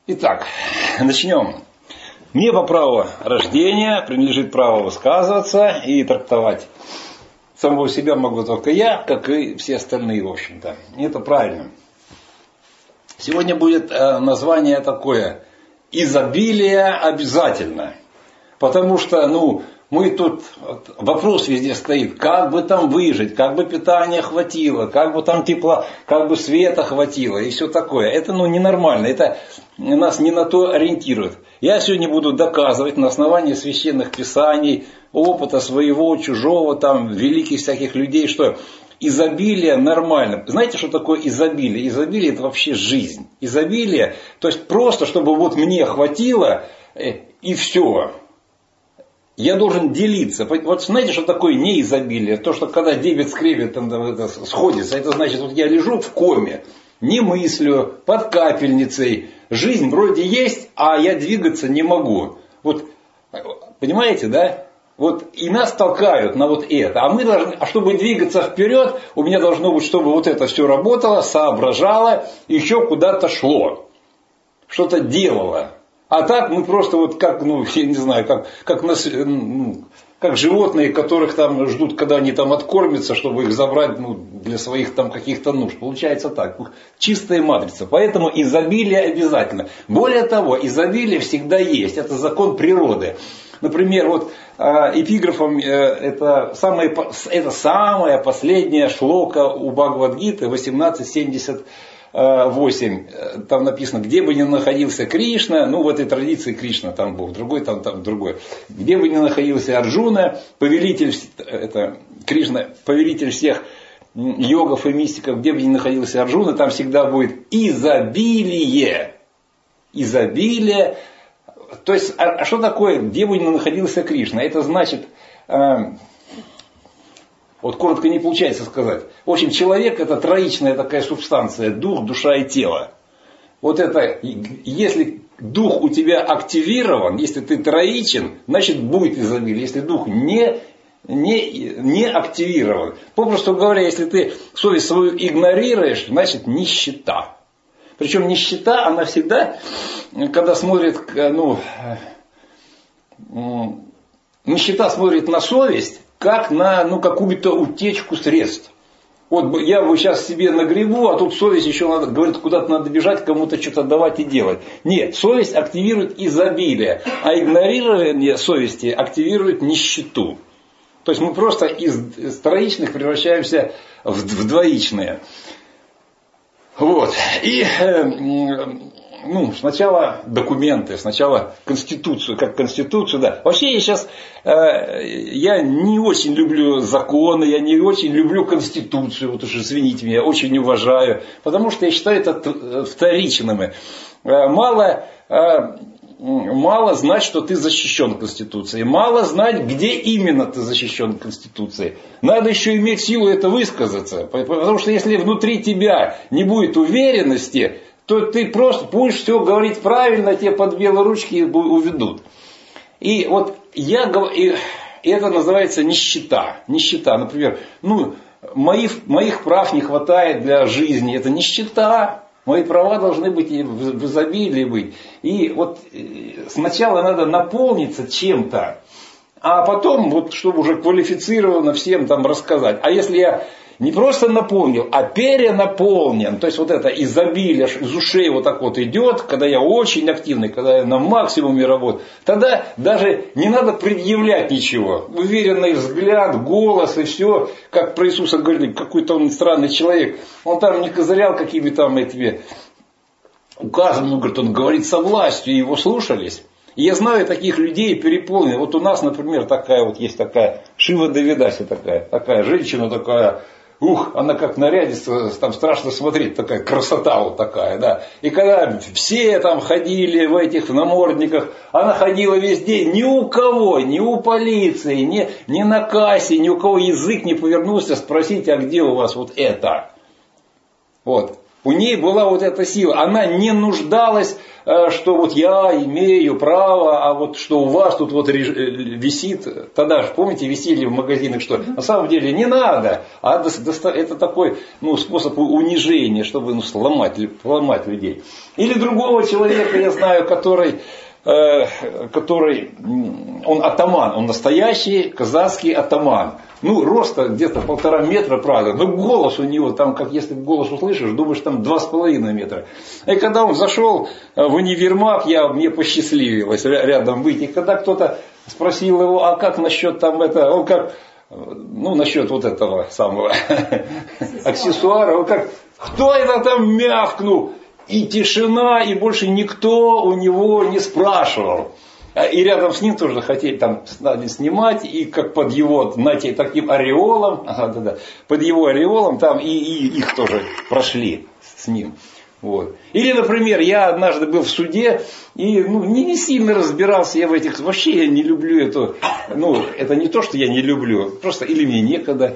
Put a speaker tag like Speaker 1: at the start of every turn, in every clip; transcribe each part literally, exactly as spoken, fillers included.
Speaker 1: Итак, начнем. Мне по праву рождения принадлежит право высказываться и трактовать самого себя могу только я, как и все остальные, в общем-то. И это правильно. Сегодня будет название такое: изобилие обязательно. Потому что, ну, мы тут, вопрос везде стоит, как бы там выжить, как бы питания хватило, как бы там тепла, как бы света хватило и все такое. Это, ну, ненормально, это нас не на то ориентирует. Я сегодня буду доказывать на основании священных писаний, опыта своего, чужого, там, великих всяких людей, что изобилие нормально. Знаете, что такое изобилие? Изобилие – это вообще жизнь. Изобилие, то есть просто, чтобы вот мне хватило и все. Я должен делиться. Вот знаете, что такое неизобилие? То, что когда дебет с кредитом это сходится, это значит, вот я лежу в коме, не мыслю, под капельницей. Жизнь вроде есть, а я двигаться не могу. Вот, понимаете, да? Вот и нас толкают на вот это. А мы должны, а чтобы двигаться вперед, у меня должно быть, чтобы вот это все работало, соображало, еще куда-то шло. Что-то делало. А так мы просто вот как, ну, я не знаю, как, как, нас, ну, как животные, которых там ждут, когда они там откормятся, чтобы их забрать, ну, для своих там каких-то нужд. Получается так. Чистая матрица. Поэтому изобилие обязательно. Более того, изобилие всегда есть. Это закон природы. Например, вот эпиграфом это самая, это самая последняя шлока у Бхагавад-гиты восемнадцать семьдесят восемь, там написано, где бы ни находился Кришна, ну в этой традиции Кришна там был, другой там, там другой, где бы ни находился Арджуна, повелитель, это Кришна, повелитель всех йогов и мистиков, где бы ни находился Арджуна, там всегда будет изобилие, изобилие, то есть, а что такое, где бы ни находился Кришна? Это значит, вот коротко не получается сказать. В общем, человек это троичная такая субстанция. Дух, душа и тело. Вот это, если дух у тебя активирован, если ты троичен, значит будет изобилие. Если дух не, не, не активирован. Попросту говоря, если ты совесть свою игнорируешь, значит нищета. Причем нищета, она всегда, когда смотрит, ну, нищета смотрит на совесть, как на, ну, какую-то утечку средств. Вот я бы сейчас себе нагребу, а тут совесть еще надо, говорит, куда-то надо бежать, кому-то что-то давать и делать. Нет, совесть активирует изобилие, а игнорирование совести активирует нищету. То есть мы просто из троичных превращаемся в, в двоичные. Вот. И ну, сначала документы, сначала Конституцию, как Конституцию, да. Вообще я сейчас, э, я не очень люблю законы, я не очень люблю Конституцию, вот уж извините меня, очень уважаю, потому что я считаю это вторичными. Мало, э, мало знать, что ты защищен Конституцией, мало знать, где именно ты защищен Конституцией. Надо еще иметь силу это высказаться, потому что если внутри тебя не будет уверенности, то ты просто будешь все говорить правильно, тебе под белые ручки уведут. И вот я говорю, и это называется нищета. Нищета, например, ну, моих, моих прав не хватает для жизни, это нищета. Мои права должны быть в изобилии быть. И вот сначала надо наполниться чем-то, а потом, вот, чтобы уже квалифицированно всем там рассказать. А если я не просто наполнил, а перенаполнен. То есть вот это изобилие из ушей вот так вот идет, когда я очень активный, когда я на максимуме работаю. Тогда даже не надо предъявлять ничего. Уверенный взгляд, голос и все. Как про Иисуса говорили, какой-то он странный человек. Он там не козырял какими там этими указами. Он говорит, он говорит со властью, и его слушались. И я знаю таких людей переполненных. Вот у нас, например, такая вот есть такая Шива Девидаси такая. Такая женщина такая. Ух, она как нарядится, там страшно смотреть, такая красота вот такая, да. И когда все там ходили в этих намордниках, она ходила весь день, ни у кого, ни у полиции, ни, ни на кассе, ни у кого язык не повернулся спросить, а где у вас вот это? Вот. У ней была вот эта сила. Она не нуждалась, что вот я имею право, а вот что у вас тут вот висит. Тогда же, помните, висели в магазинах, что на самом деле не надо. А это такой ну, способ унижения, чтобы ну, сломать, сломать людей. Или другого человека, я знаю, который... который, он атаман, он настоящий казахский атаман. Ну, роста где-то полтора метра, правда, но голос у него там, как если голос услышишь, думаешь, там два с половиной метра. И когда он зашел в универмаг, я, мне посчастливилось рядом быть, и когда кто-то спросил его, а как насчет там это, он как, ну, насчет вот этого самого аксессуара, он как, кто это там мявкнул? И тишина, и больше никто у него не спрашивал. И рядом с ним тоже хотели там снимать, и как под его, знаете, таким ореолом, ага, да, да, под его ореолом там и, и их тоже прошли с ним. Вот. Или, например, я однажды был в суде, и ну, не, не сильно разбирался я в этих, вообще я не люблю это, ну, это не то, что я не люблю, просто или мне некогда.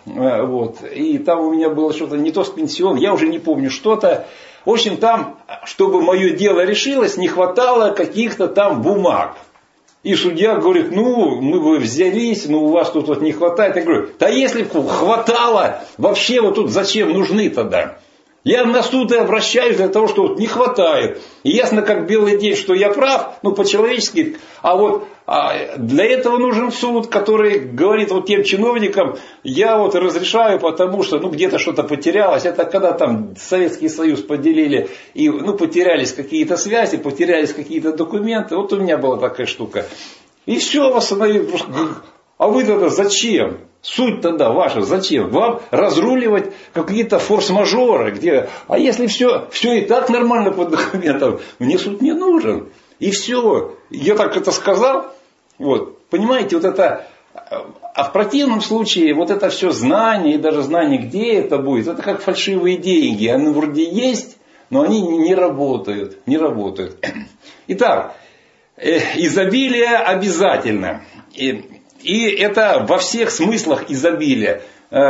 Speaker 1: Вот. И там у меня было что-то не то с пенсион, я уже не помню что-то. В общем, там, чтобы мое дело решилось, не хватало каких-то там бумаг. И судья говорит, ну, мы бы взялись, но у вас тут вот не хватает. Я говорю, да если бы хватало, вообще вот тут зачем нужны тогда? Я на суд и обращаюсь для того, что вот не хватает. И ясно, как белый день, что я прав, ну, по-человечески. А вот а для этого нужен суд, который говорит вот тем чиновникам, я вот разрешаю, потому что ну, где-то что-то потерялось. Это когда там Советский Союз поделили, и ну, потерялись какие-то связи, потерялись какие-то документы. Вот у меня была такая штука. И все восстановили. А вы тогда зачем? Суть тогда ваша, зачем? Вам разруливать какие-то форс-мажоры, где, а если все, все и так нормально по документам, мне суд не нужен. И все. Я так это сказал. Вот. Понимаете, вот это, а в противном случае, вот это все знание, и даже знание, где это будет, это как фальшивые деньги. Они вроде есть, но они не работают. Не работают. Итак, изобилие обязательно. И, и это во всех смыслах изобилия.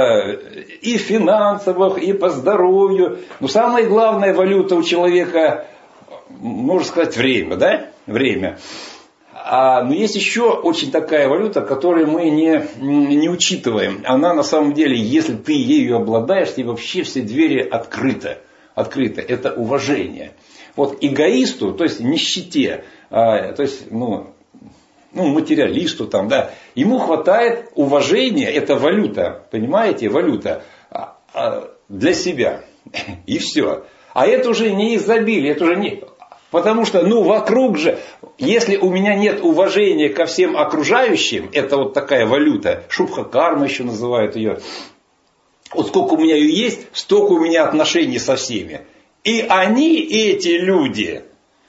Speaker 1: И финансовых, и по здоровью. Но самая главная валюта у человека, можно сказать, время, да? Время. А, но есть еще очень такая валюта, которую мы не, не учитываем. Она на самом деле, если ты ею обладаешь, тебе вообще все двери открыты. Открыты. Это уважение. Вот эгоисту, то есть нищете, а, то есть ну, ну, материалисту, там, да, ему хватает уважения, это валюта, понимаете, валюта а, а, для себя. И все. А это уже не изобилие, это уже не... Потому что, ну, вокруг же, если у меня нет уважения ко всем окружающим, это вот такая валюта, шубха-карма еще называют ее. Вот сколько у меня ее есть, столько у меня отношений со всеми. И они, эти люди,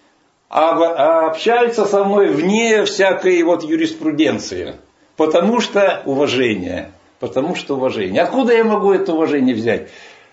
Speaker 1: общаются со мной вне всякой вот юриспруденции. Потому что уважение. Потому что уважение. Откуда я могу это уважение взять?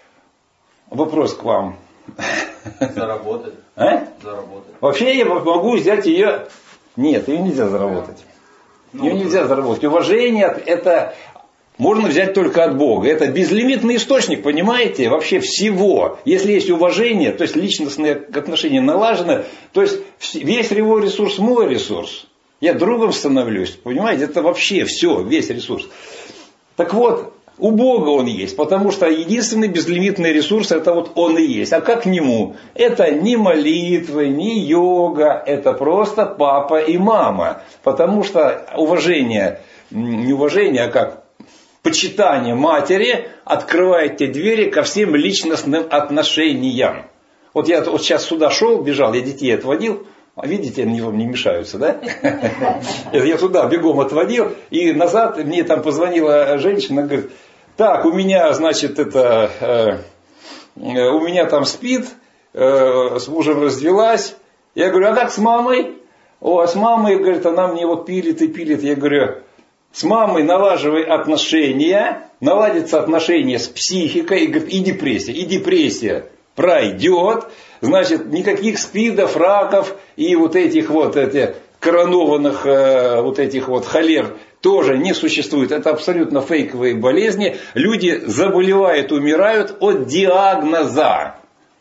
Speaker 1: Вопрос к вам.
Speaker 2: Заработать.
Speaker 1: А?
Speaker 2: Заработать.
Speaker 1: Вообще я могу взять ее... Нет, ее нельзя заработать.
Speaker 2: Ну,
Speaker 1: ее нельзя заработать. Уважение это можно взять только от Бога. Это безлимитный источник, понимаете, вообще всего. Если есть уважение, то есть личностные отношения налажены, то есть весь его ресурс мой ресурс. Я другом становлюсь, понимаете, это вообще все, весь ресурс. Так вот, у Бога он есть, потому что единственный безлимитный ресурс это вот он и есть. А как к нему? Это не молитвы, не йога, это просто папа и мама. Потому что уважение, не уважение, а как почитание матери открывает те двери ко всем личностным отношениям. Вот я вот сейчас сюда шел, бежал, я детей отводил. Видите, они вам не мешаются, да? Я туда бегом отводил, и назад мне там позвонила женщина, говорит, так, у меня, значит, это, э, у меня там спит, э, с мужем развелась. Я говорю, а как с мамой? О, а с мамой, говорит, она мне вот пилит и пилит. Я говорю, с мамой налаживай отношения, наладятся отношения с психикой, и, говорит, и депрессия, и депрессия пройдет. Значит, никаких спидов, раков и вот этих вот этих коронованных э, вот этих вот холер тоже не существует. Это абсолютно фейковые болезни. Люди заболевают, умирают от диагноза.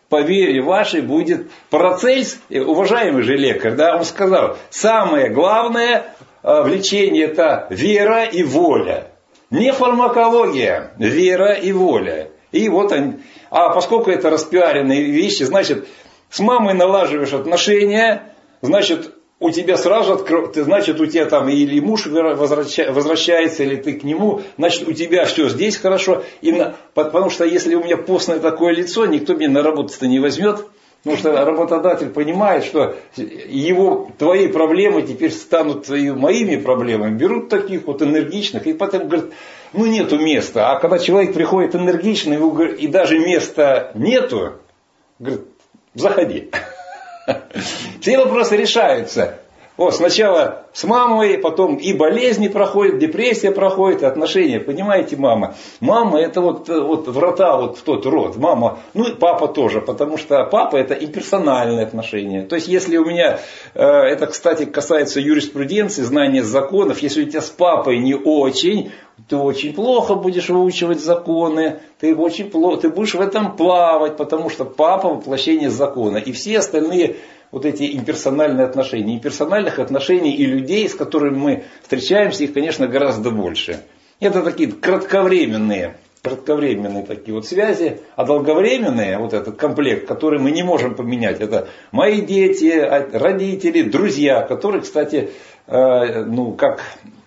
Speaker 1: по вере вашей будет Парацельс, уважаемый же лекарь, да, он сказал, самое главное в лечении это вера и воля. Не фармакология, вера и воля. И вот они, а поскольку это распиаренные вещи, значит, с мамой налаживаешь отношения, значит, у тебя сразу откроется, значит, у тебя там или муж возвращается, или ты к нему, значит, у тебя все здесь хорошо. Именно, потому что если у меня постное такое лицо, никто меня на работу-то не возьмет. Потому что работодатель понимает, что его, твои проблемы теперь станут моими проблемами. Берут таких вот энергичных, и потом говорят, ну нету места. А когда человек приходит энергичный, и даже места нету, говорит, заходи. Все вопросы решаются. Вот, сначала с мамой, потом и болезни проходят, депрессия проходит, и отношения. Понимаете, мама? Мама это вот, вот врата вот в тот род. Мама, ну и папа тоже, потому что папа это имперсональные отношения. То есть, если у меня, это, кстати, касается юриспруденции, знания законов, если у тебя с папой не очень, ты очень плохо будешь выучивать законы, ты, очень плохо, ты будешь в этом плавать, потому что папа воплощение закона. И все остальные вот эти имперсональные отношения. Имперсональных отношений и людей, с которыми мы встречаемся, их, конечно, гораздо больше. Это такие кратковременные, кратковременные такие вот связи, а долговременные, вот этот комплект, который мы не можем поменять, это мои дети, родители, друзья, которые, кстати, э, ну, как...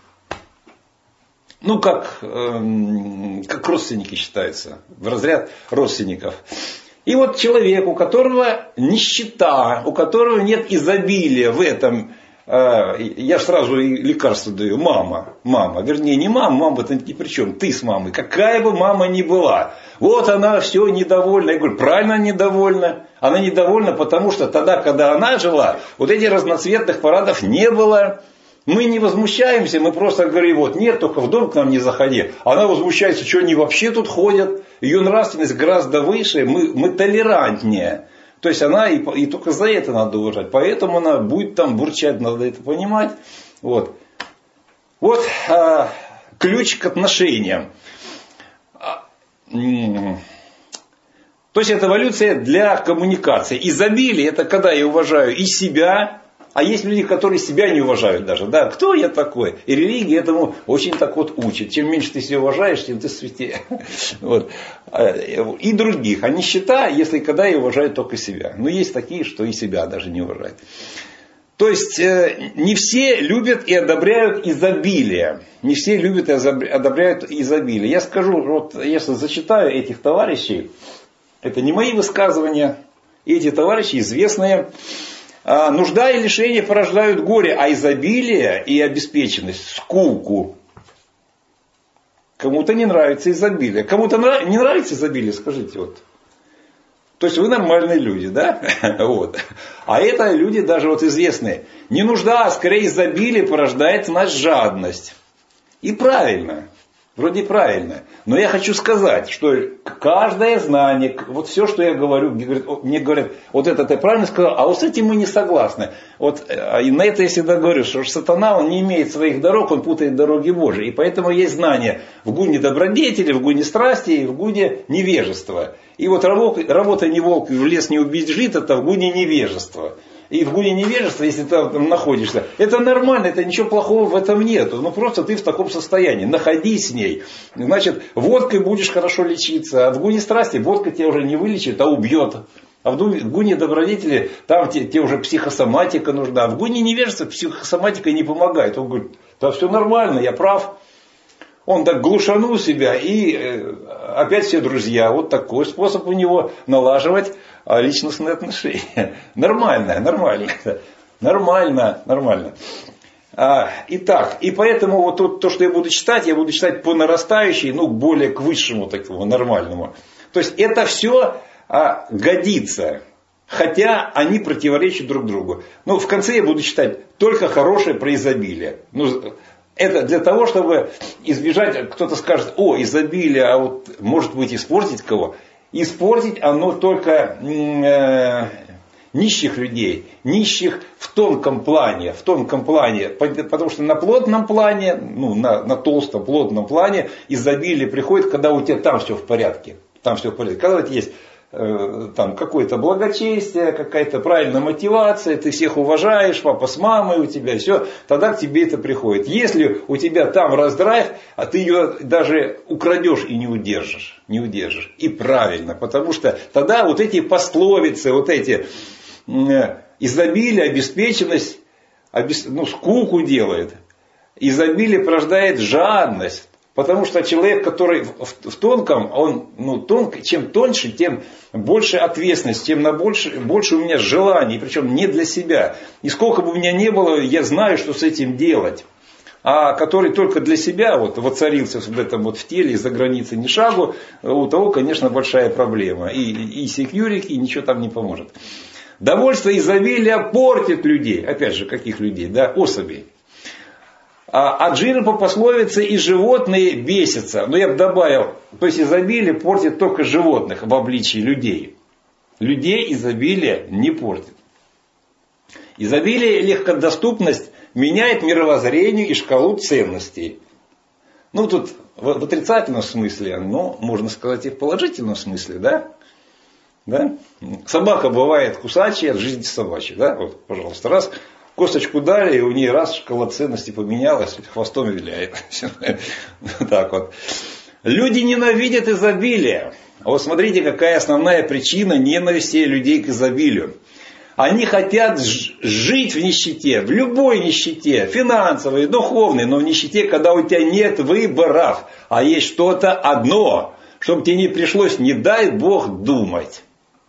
Speaker 1: Ну, как, э, как родственники считаются, в разряд родственников. И вот человек, у которого нищета, у которого нет изобилия в этом, э, я сразу и лекарство даю, мама, мама, вернее не мама, мама-то ни при чем, ты с мамой, какая бы мама ни была. Вот она все недовольна, я говорю, правильно недовольна, она недовольна, потому что тогда, когда она жила, вот этих разноцветных парадов не было. Мы не возмущаемся, мы просто говорим, вот нет, только в дом к нам не заходи. Она возмущается, что они вообще тут ходят. Ее нравственность гораздо выше, мы, мы толерантнее. То есть она и, и только за это надо уважать. Поэтому она будет там бурчать, надо это понимать. Вот, вот а, ключ к отношениям. То есть это эволюция для коммуникации. Изобилие это когда я уважаю и себя. А есть люди, которые себя не уважают даже. Да, кто я такой? И религия этому очень так вот учит. Чем меньше ты себя уважаешь, тем ты святее. Вот. И других. А нищета, если когда и уважают только себя. Но есть такие, что и себя даже не уважают. То есть не все любят и одобряют изобилие. Не все любят и одобряют изобилие. Я скажу, вот если зачитаю этих товарищей, это не мои высказывания. Эти товарищи известные. Нужда и лишение порождают горе, а изобилие и обеспеченность – скуку. Кому-то не нравится изобилие. Кому-то нрав... не нравится изобилие, скажите. Вот. То есть вы нормальные люди, да? Вот. А это люди даже вот известные. Не нужда, а скорее изобилие порождает в нас жадность. И правильно. Вроде правильно. Но я хочу сказать, что каждое знание, вот все, что я говорю, мне говорят, вот это ты правильно сказал, а вот с этим мы не согласны. Вот, и на это я всегда говорю, что сатана, он не имеет своих дорог, он путает дороги Божьи. И поэтому есть знания в гуне добродетели, в гуне страсти и в гуне невежества. И вот работа не волк, в лес не убежит, это в гуне невежества. И в гуне невежества, если ты там находишься, это нормально, это ничего плохого в этом нету. Ну просто ты в таком состоянии. Находись с ней. Значит, водкой будешь хорошо лечиться. А в гуне страсти водка тебя уже не вылечит, а убьет. А в гуне добродетели там тебе, тебе уже психосоматика нужна. А в гуне невежества психосоматика не помогает. Он говорит, да все нормально, я прав. Он так глушанул себя, и опять все друзья. Вот такой способ у него налаживать личностные отношения. Нормально, нормально. Нормально, нормально. Итак, и поэтому вот то, что я буду читать, я буду читать по нарастающей, ну, более к высшему такому, нормальному. То есть это все годится. Хотя они противоречат друг другу. Но в конце я буду читать только хорошее про изобилие. Ну, это для того, чтобы избежать, кто-то скажет, о, изобилие, а вот может быть испортить кого? Испортить оно только э, нищих людей, нищих в тонком плане, в тонком плане, потому что на плотном плане, ну, на, на толстом, плотном плане изобилие приходит, когда у тебя там все в порядке, там все в порядке. Когда у тебя есть там какое-то благочестие, какая-то правильная мотивация, ты всех уважаешь, папа с мамой у тебя, все, тогда к тебе это приходит. Если у тебя там раздрайв, а ты ее даже украдешь и не удержишь, не удержишь. И правильно, потому что тогда вот эти пословицы, вот эти изобилие, обеспеченность, обес... ну, скуку делает. Изобилие порождает жадность. Потому что человек, который в тонком, он, ну, тонк, чем тоньше, тем больше ответственность, тем на больше, больше у меня желаний, причем не для себя. И сколько бы у меня ни было, я знаю, что с этим делать. А который только для себя вот, воцарился в этом вот в теле, из-за границы ни шагу, у того, конечно, большая проблема. И, и секьюрити, и ничего там не поможет. Довольство изобилия портит людей. Опять же, каких людей? Да, особей. А джинны по пословице и животные бесятся. Но я бы добавил, то есть изобилие портит только животных в обличии людей. Людей изобилие не портит. Изобилие и легкодоступность меняет мировоззрение и шкалу ценностей. Ну тут в отрицательном смысле, но можно сказать и в положительном смысле, да? Да? Собака бывает кусачая, жизнь собачья. Да? Вот, пожалуйста, раз косточку дали, и у нее раз шкала ценностей поменялась, хвостом виляет. Так вот. Люди ненавидят изобилие. Вот смотрите, какая основная причина ненависти людей к изобилию. Они хотят жить в нищете, в любой нищете, финансовой, духовной, но в нищете, когда у тебя нет выборов, а есть что-то одно, чтобы тебе не пришлось, не дай Бог, думать.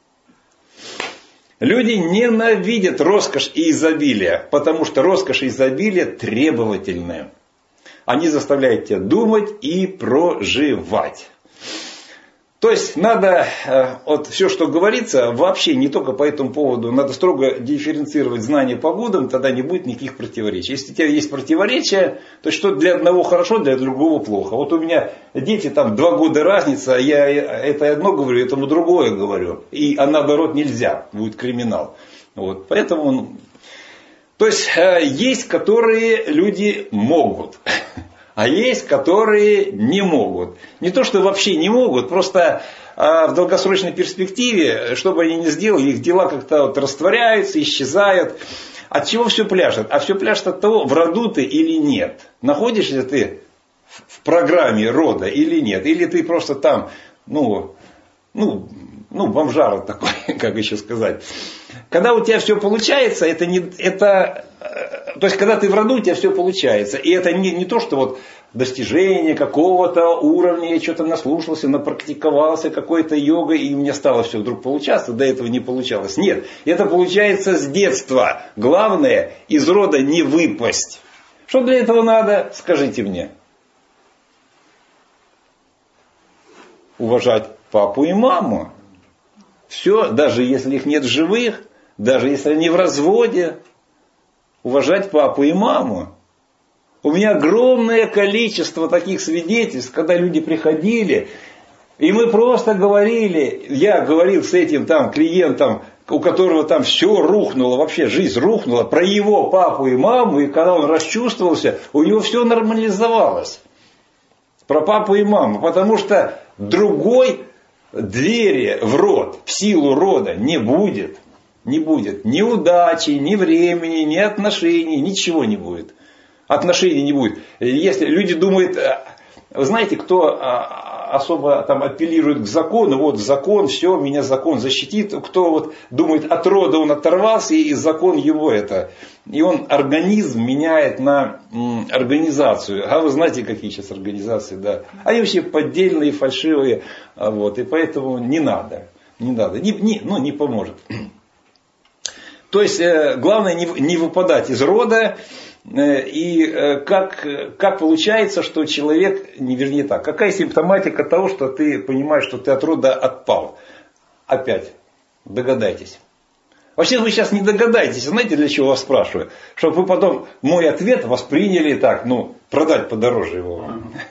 Speaker 1: Люди ненавидят роскошь и изобилие, потому что роскошь и изобилие требовательные. Они заставляют тебя думать и проживать. То есть надо, вот все, что говорится, вообще не только по этому поводу, надо строго дифференцировать знания по годам, тогда не будет никаких противоречий. Если у тебя есть противоречия, то что для одного хорошо, для другого плохо. Вот у меня дети, там два года разница, я это одно говорю, этому другое говорю. И а наоборот нельзя, будет криминал. Вот, поэтому, то есть есть, которые люди могут. А есть, которые не могут. Не то, что вообще не могут, просто а в долгосрочной перспективе, что бы они ни сделали, их дела как-то вот растворяются, исчезают. От чего все пляшет? А все пляшет от того, в роду ты или нет. Находишься ты в программе рода или нет. Или ты просто там, ну, ну, ну бомжара такой, как еще сказать. Когда у тебя все получается, это не... Это, то есть, когда ты в роду, у тебя все получается. И это не, не то, что вот достижение какого-то уровня, я что-то наслушался, напрактиковался какой-то йогой, и мне стало все вдруг получаться, до этого не получалось. Нет, это получается с детства. Главное, из рода не выпасть. Что для этого надо, скажите мне? Уважать папу и маму. Все, даже если их нет живых, даже если они в разводе, уважать папу и маму. У меня огромное количество таких свидетельств, когда люди приходили, и мы просто говорили, я говорил с этим там клиентом, у которого там все рухнуло, вообще жизнь рухнула, про его папу и маму, и когда он расчувствовался, у него все нормализовалось. Про папу и маму, потому что другой двери в род, в силу рода не будет. Не будет ни удачи, ни времени, ни отношений, ничего не будет. Отношений не будет. Если люди думают, вы знаете, кто особо там апеллирует к закону, вот закон, все, меня закон защитит. Кто вот думает, от рода он оторвался, и закон его это. И он организм меняет на организацию. А вы знаете, какие сейчас организации, да. Они вообще поддельные, фальшивые. Вот, и поэтому не надо. Не надо. Не, не, ну, не поможет. То есть, главное не, не выпадать из рода. И как, как получается, что человек, не вернее так, какая симптоматика того, что ты понимаешь, что ты от рода отпал? Опять, догадайтесь. Вообще вы сейчас не догадаетесь, знаете, для чего вас спрашиваю? Чтобы вы потом мой ответ восприняли так, ну, продать подороже его.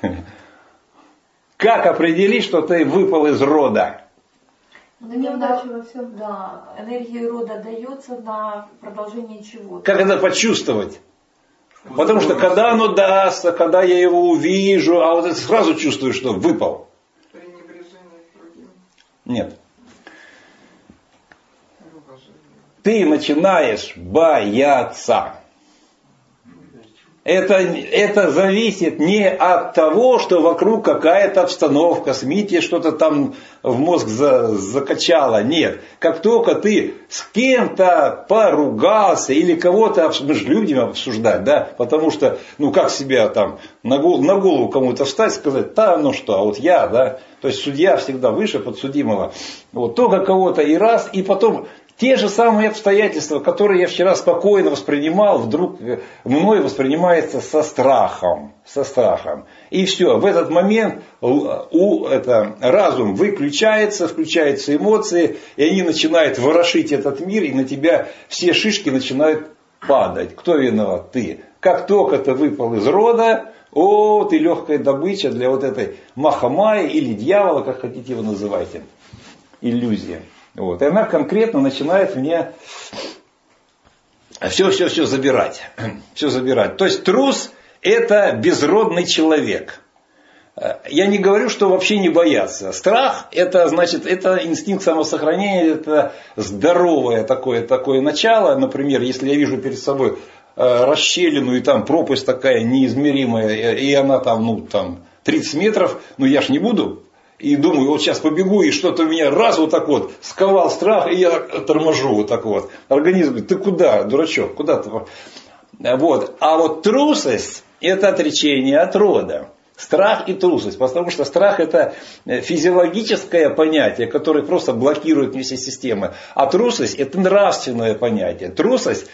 Speaker 1: Как определить, что ты выпал из рода?
Speaker 3: На неудачу во всем, да. Энергия рода дается на продолжение чего-то.
Speaker 1: Как это почувствовать? Потому что когда оно дастся, когда я его увижу, а вот это сразу чувствую, что выпал.
Speaker 4: Пренебрежение к другим.
Speaker 1: Нет. ты начинаешь бояться. Это, это зависит не от того, что вокруг какая-то обстановка, СМИ тебе что-то там в мозг за, закачало. Нет. Как только ты с кем-то поругался или кого-то, мы же любим обсуждать, да, потому что, ну как себя там на голову, на голову кому-то встать, сказать, да, ну что, а вот я, да, то есть судья всегда выше подсудимого. Вот только кого-то и раз, и потом... Те же самые обстоятельства, которые я вчера спокойно воспринимал, вдруг мной воспринимается со страхом. Со страхом. И все, в этот момент у, это, разум выключается, включаются эмоции, и они начинают ворошить этот мир, и на тебя все шишки начинают падать. Кто виноват? Ты. Как только ты выпал из рода, о, ты легкая добыча для вот этой Махамайи или дьявола, как хотите его называйте. Иллюзия. Вот. И она конкретно начинает мне все-все-все забирать. Все забирать. То есть трус это безродный человек. Я не говорю, что вообще не бояться. Страх это значит, это инстинкт самосохранения, это здоровое такое, такое начало. Например, если я вижу перед собой расщелину и там пропасть такая неизмеримая, и она там, ну, там тридцать метров, ну я ж не буду. И думаю, вот сейчас побегу, и что-то меня раз вот так вот сковал страх, и я торможу вот так вот. Организм говорит, ты куда, дурачок, куда ты? Вот. А вот трусость, это отречение от рода. Страх и трусость. Потому что страх это физиологическое понятие, которое просто блокирует все системы. А трусость это нравственное понятие. Трусость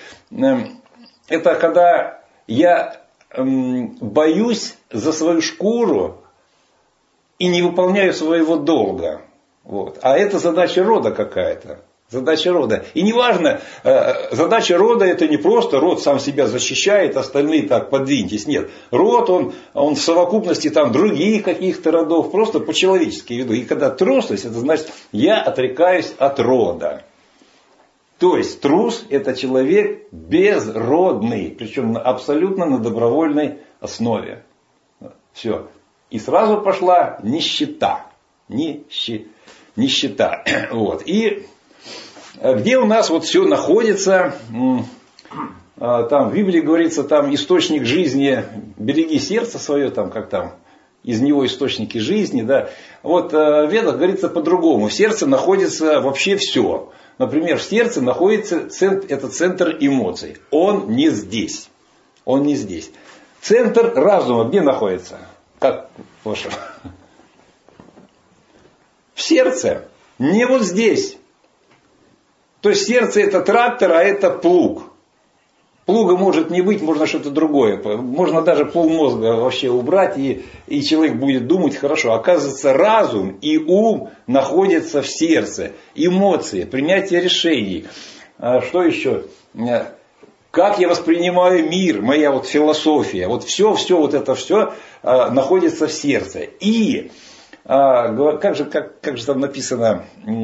Speaker 1: это когда я боюсь за свою шкуру, и не выполняю своего долга. Вот. А это задача рода какая-то. Задача рода. И неважно, задача рода это не просто род сам себя защищает, остальные так подвиньтесь. Нет. Род он, он в совокупности там других каких-то родов, просто по-человечески веду. И когда трусость, это значит я отрекаюсь от рода. То есть трус это человек безродный, причем абсолютно на добровольной основе. Все. И сразу пошла нищета. Нищи, нищета. Вот. И где у нас вот все находится, там в Библии говорится, там источник жизни, береги сердце свое, там как там, из него источники жизни. Да. Вот в Ведах говорится по-другому. В сердце находится вообще все. Например, в сердце находится центр, это центр эмоций. Он не здесь. Он не здесь. Центр разума где находится? Как ваше? В сердце. Не вот здесь. То есть сердце это трактор, а это плуг. Плуга может не быть, можно что-то другое. Можно даже полмозга вообще убрать, и, и человек будет думать хорошо. Оказывается, разум и ум находятся в сердце. Эмоции, принятие решений. Что еще? Как я воспринимаю мир, моя вот философия, вот все, все вот это все а, находится в сердце. И а, как, же, как, как же там написано,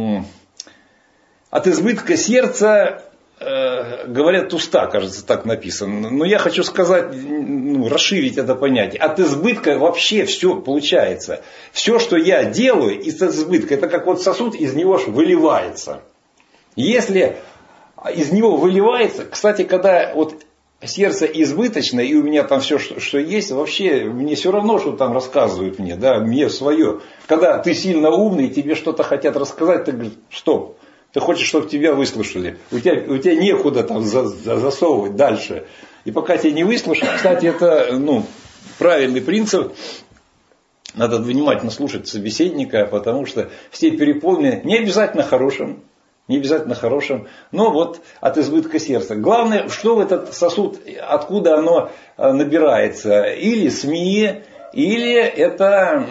Speaker 1: от избытка сердца, а, говорят, уста, кажется, так написано. Но я хочу сказать, ну, расширить это понятие. От избытка вообще все получается. Все, что я делаю из избытка, это как вот сосуд, из него аж выливается. Если... из него выливается, кстати, когда вот сердце избыточно, и у меня там все, что, что есть, вообще мне все равно, что там рассказывают мне, да, мне свое. Когда ты сильно умный, тебе что-то хотят рассказать, ты говоришь, стоп, ты хочешь, чтобы тебя выслушали. У тебя, у тебя некуда там за, за, засовывать дальше. И пока тебя не выслушают, кстати, это ну, правильный принцип. Надо внимательно слушать собеседника, потому что все переполнены, не обязательно хорошим. Не обязательно хорошим, но вот от избытка сердца. Главное, что в этот сосуд, откуда оно набирается. Или СМИ, или это...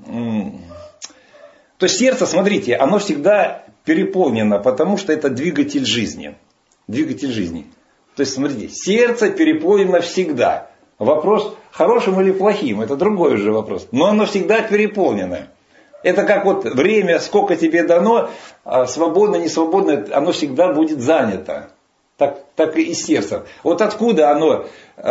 Speaker 1: То есть сердце, смотрите, оно всегда переполнено, потому что это двигатель жизни. Двигатель жизни. То есть, смотрите, сердце переполнено всегда. Вопрос, хорошим или плохим, это другой уже вопрос. Но оно всегда переполнено. Это как вот время, сколько тебе дано, свободно, не свободно, оно всегда будет занято. Так, так и сердце. Вот откуда оно,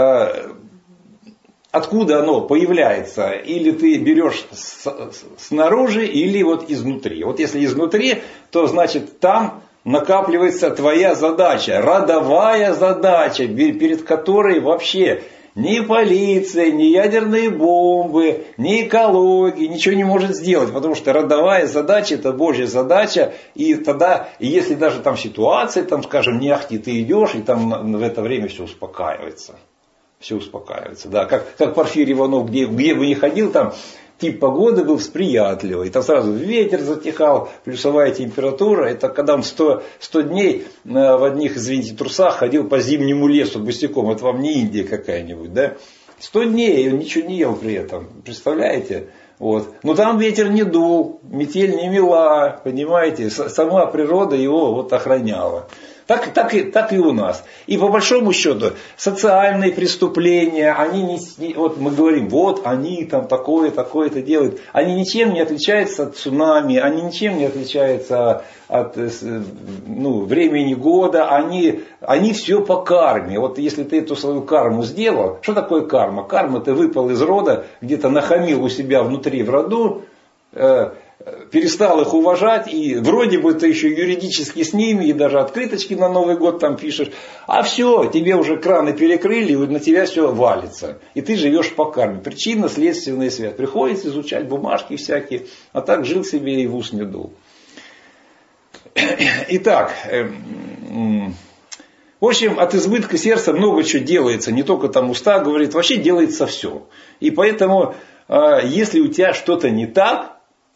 Speaker 1: откуда оно появляется? Или ты берешь снаружи, или вот изнутри. Вот если изнутри, то значит там накапливается твоя задача, родовая задача, перед которой вообще ни полиция, ни ядерные бомбы, ни экология ничего не может сделать, потому что родовая задача — это Божья задача, и тогда, если даже там ситуация, там, скажем, не ахти, ты идешь, и там в это время все успокаивается. Все успокаивается, да. Как, как Порфирий Иванов, где, где бы ни ходил, там тип погоды был сприятливый. Там сразу ветер затихал, плюсовая температура. Это когда он сто дней в одних, извините, трусах ходил по зимнему лесу босиком. Это вам не Индия какая-нибудь, да? сто дней, и он ничего не ел при этом. Представляете? Вот. Но там ветер не дул, метель не мела, понимаете? Сама природа его вот охраняла. Так, так, и, так и у нас. И по большому счету, социальные преступления, они не, вот мы говорим, вот они там такое, такое-то делают, они ничем не отличаются от цунами, они ничем не отличаются от ну, времени года, они, они все по карме. Вот если ты эту свою карму сделал, что такое карма? Карма, ты выпал из рода, где-то нахамил у себя внутри в роду, э, перестал их уважать, и вроде бы ты еще юридически с ними, и даже открыточки на Новый год там пишешь, а все, тебе уже краны перекрыли, и на тебя все валится. И ты живешь по карме. Причинно-следственная связь. Приходится изучать бумажки всякие, а так жил себе и в ус не дул. Итак, в общем, от избытка сердца много чего делается, не только там уста говорит, вообще делается все. И поэтому, если у тебя что-то не так,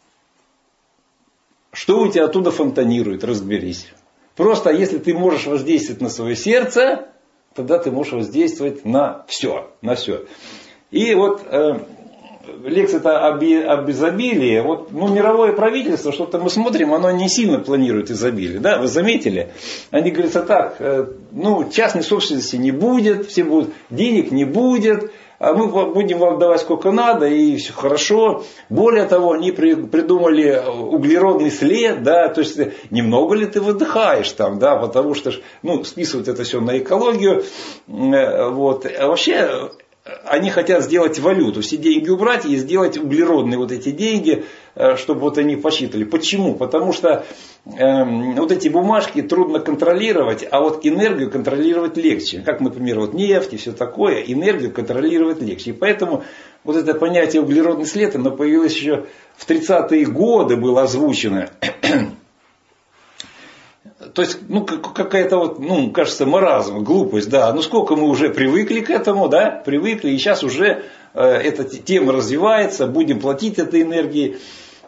Speaker 1: что у тебя оттуда фонтанирует, разберись. Просто если ты можешь воздействовать на свое сердце, тогда ты можешь воздействовать на все. На все. И вот э, лекция-то об, об изобилии. Вот, ну, мировое правительство, что-то мы смотрим, оно не сильно планирует изобилие. Да? Вы заметили? Они говорят так, э, ну, частной собственности не будет, все будут, денег не будет. А мы будем вам давать сколько надо, и все хорошо. Более того, они при, придумали углеродный след, да, то есть немного ли ты выдыхаешь там, да, потому что, ну, списывают это все на экологию. Вот. А вообще, они хотят сделать валюту, все деньги убрать и сделать углеродные вот эти деньги, чтобы вот они посчитали. Почему? Потому что э, вот эти бумажки трудно контролировать, а вот энергию контролировать легче. Как, например, вот нефть и все такое, энергию контролировать легче. И поэтому вот это понятие углеродный след, оно появилось еще в тридцатые годы, было озвучено. То есть, ну, какая-то вот, ну, кажется, маразм, глупость, да. Ну, сколько мы уже привыкли к этому, да, привыкли, и сейчас уже э, эта тема развивается, будем платить этой энергией.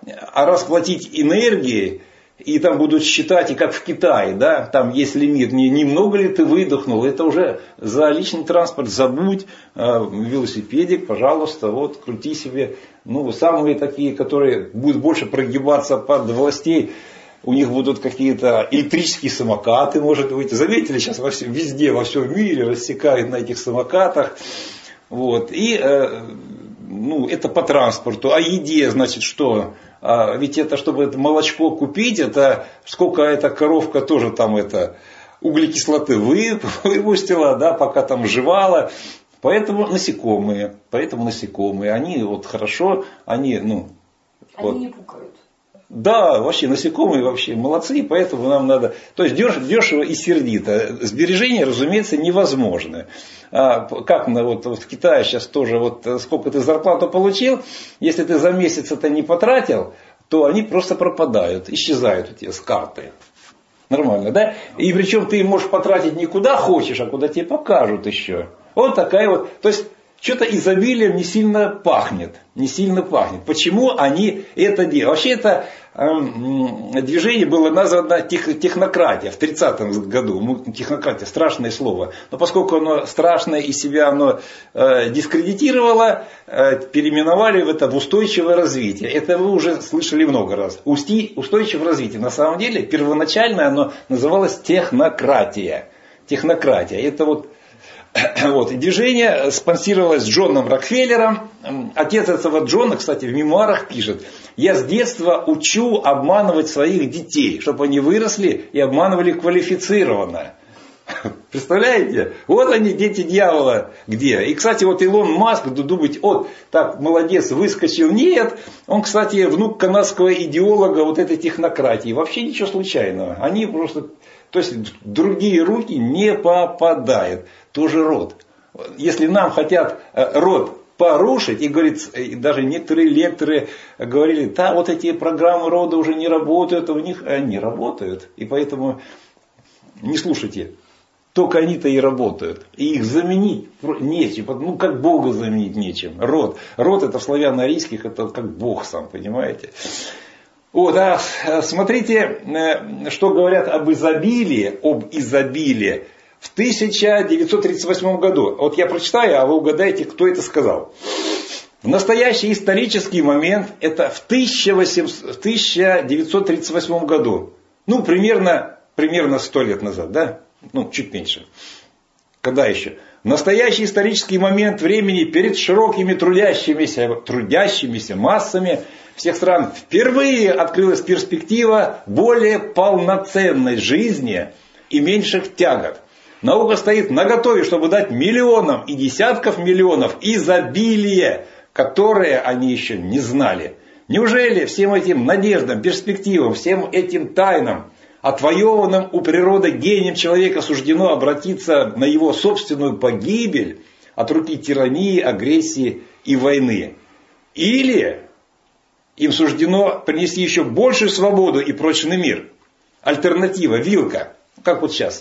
Speaker 1: А раз платить энергией, и там будут считать, и как в Китае, да, там есть лимит, не, немного ли ты выдохнул, это уже за личный транспорт забудь, э, велосипедик, пожалуйста, вот, крути себе. Ну, самые такие, которые будут больше прогибаться под властей, у них будут какие-то электрические самокаты, может быть. Заметили, сейчас во всем, везде, во всем мире рассекают на этих самокатах. Вот. И э, ну, это по транспорту. А еде, значит, что? А, ведь это, чтобы это молочко купить, это сколько эта коровка тоже там это, углекислоты выпустила, да, пока там жевала. Поэтому насекомые, поэтому насекомые, они вот хорошо, они, ну...
Speaker 3: Они
Speaker 1: вот,
Speaker 3: не пукают. Да,
Speaker 1: вообще насекомые вообще молодцы, поэтому нам надо... То есть дешево и сердито. Сбережения, разумеется, невозможны. А как на, вот, вот в Китае сейчас тоже, вот сколько ты зарплату получил, если ты за месяц это не потратил, то они просто пропадают, исчезают у тебя с карты. Нормально, да? И причем ты можешь потратить не куда хочешь, а куда тебе покажут еще. Вот такая вот... То есть что-то изобилием не сильно пахнет. Не сильно пахнет. Почему они это делают? Вообще это э, движение было названо тех, технократия в тридцатом году. Технократия, страшное слово. Но поскольку оно страшное и себя оно э, дискредитировало, э, переименовали в это в устойчивое развитие. Это вы уже слышали много раз. Усти, устойчивое развитие. На самом деле первоначально оно называлось технократия. Технократия. Это вот... Вот. И движение спонсировалось Джоном Рокфеллером. Отец этого Джона, кстати, в мемуарах пишет: я с детства учу обманывать своих детей, чтобы они выросли и обманывали квалифицированно. Представляете? Вот они, дети дьявола, где. И, кстати, вот Илон Маск, думаете, вот, так, молодец, выскочил. Нет, он, кстати, внук канадского идеолога вот этой технократии. Вообще ничего случайного. Они просто, то есть, в другие руки не попадают. Тоже род. Если нам хотят род порушить, и говорит, даже некоторые лекторы говорили, да, вот эти программы рода уже не работают, а у них они работают. И поэтому не слушайте. Только они-то и работают. И их заменить нечем. Ну, как Бога заменить нечем. Род. Род это в славяно-арийских, это как Бог сам, понимаете. Вот, а смотрите, что говорят об изобилии, об изобилии в тысяча девятьсот тридцать восьмом году. Вот я прочитаю, а вы угадаете, кто это сказал. В настоящий исторический момент, это в тысяча девятьсот тридцать восьмом году. Ну, примерно, примерно сто лет назад, да? Ну, чуть меньше. Когда еще? В настоящий исторический момент времени перед широкими трудящимися, трудящимися массами всех стран впервые открылась перспектива более полноценной жизни и меньших тягот. Наука стоит наготове, чтобы дать миллионам и десятков миллионов изобилие, которое они еще не знали. Неужели всем этим надеждам, перспективам, всем этим тайнам, отвоеванным у природы гением человека суждено обратиться на его собственную погибель от руки тирании, агрессии и войны? Или им суждено принести еще большую свободу и прочный мир? Альтернатива, вилка, как вот сейчас.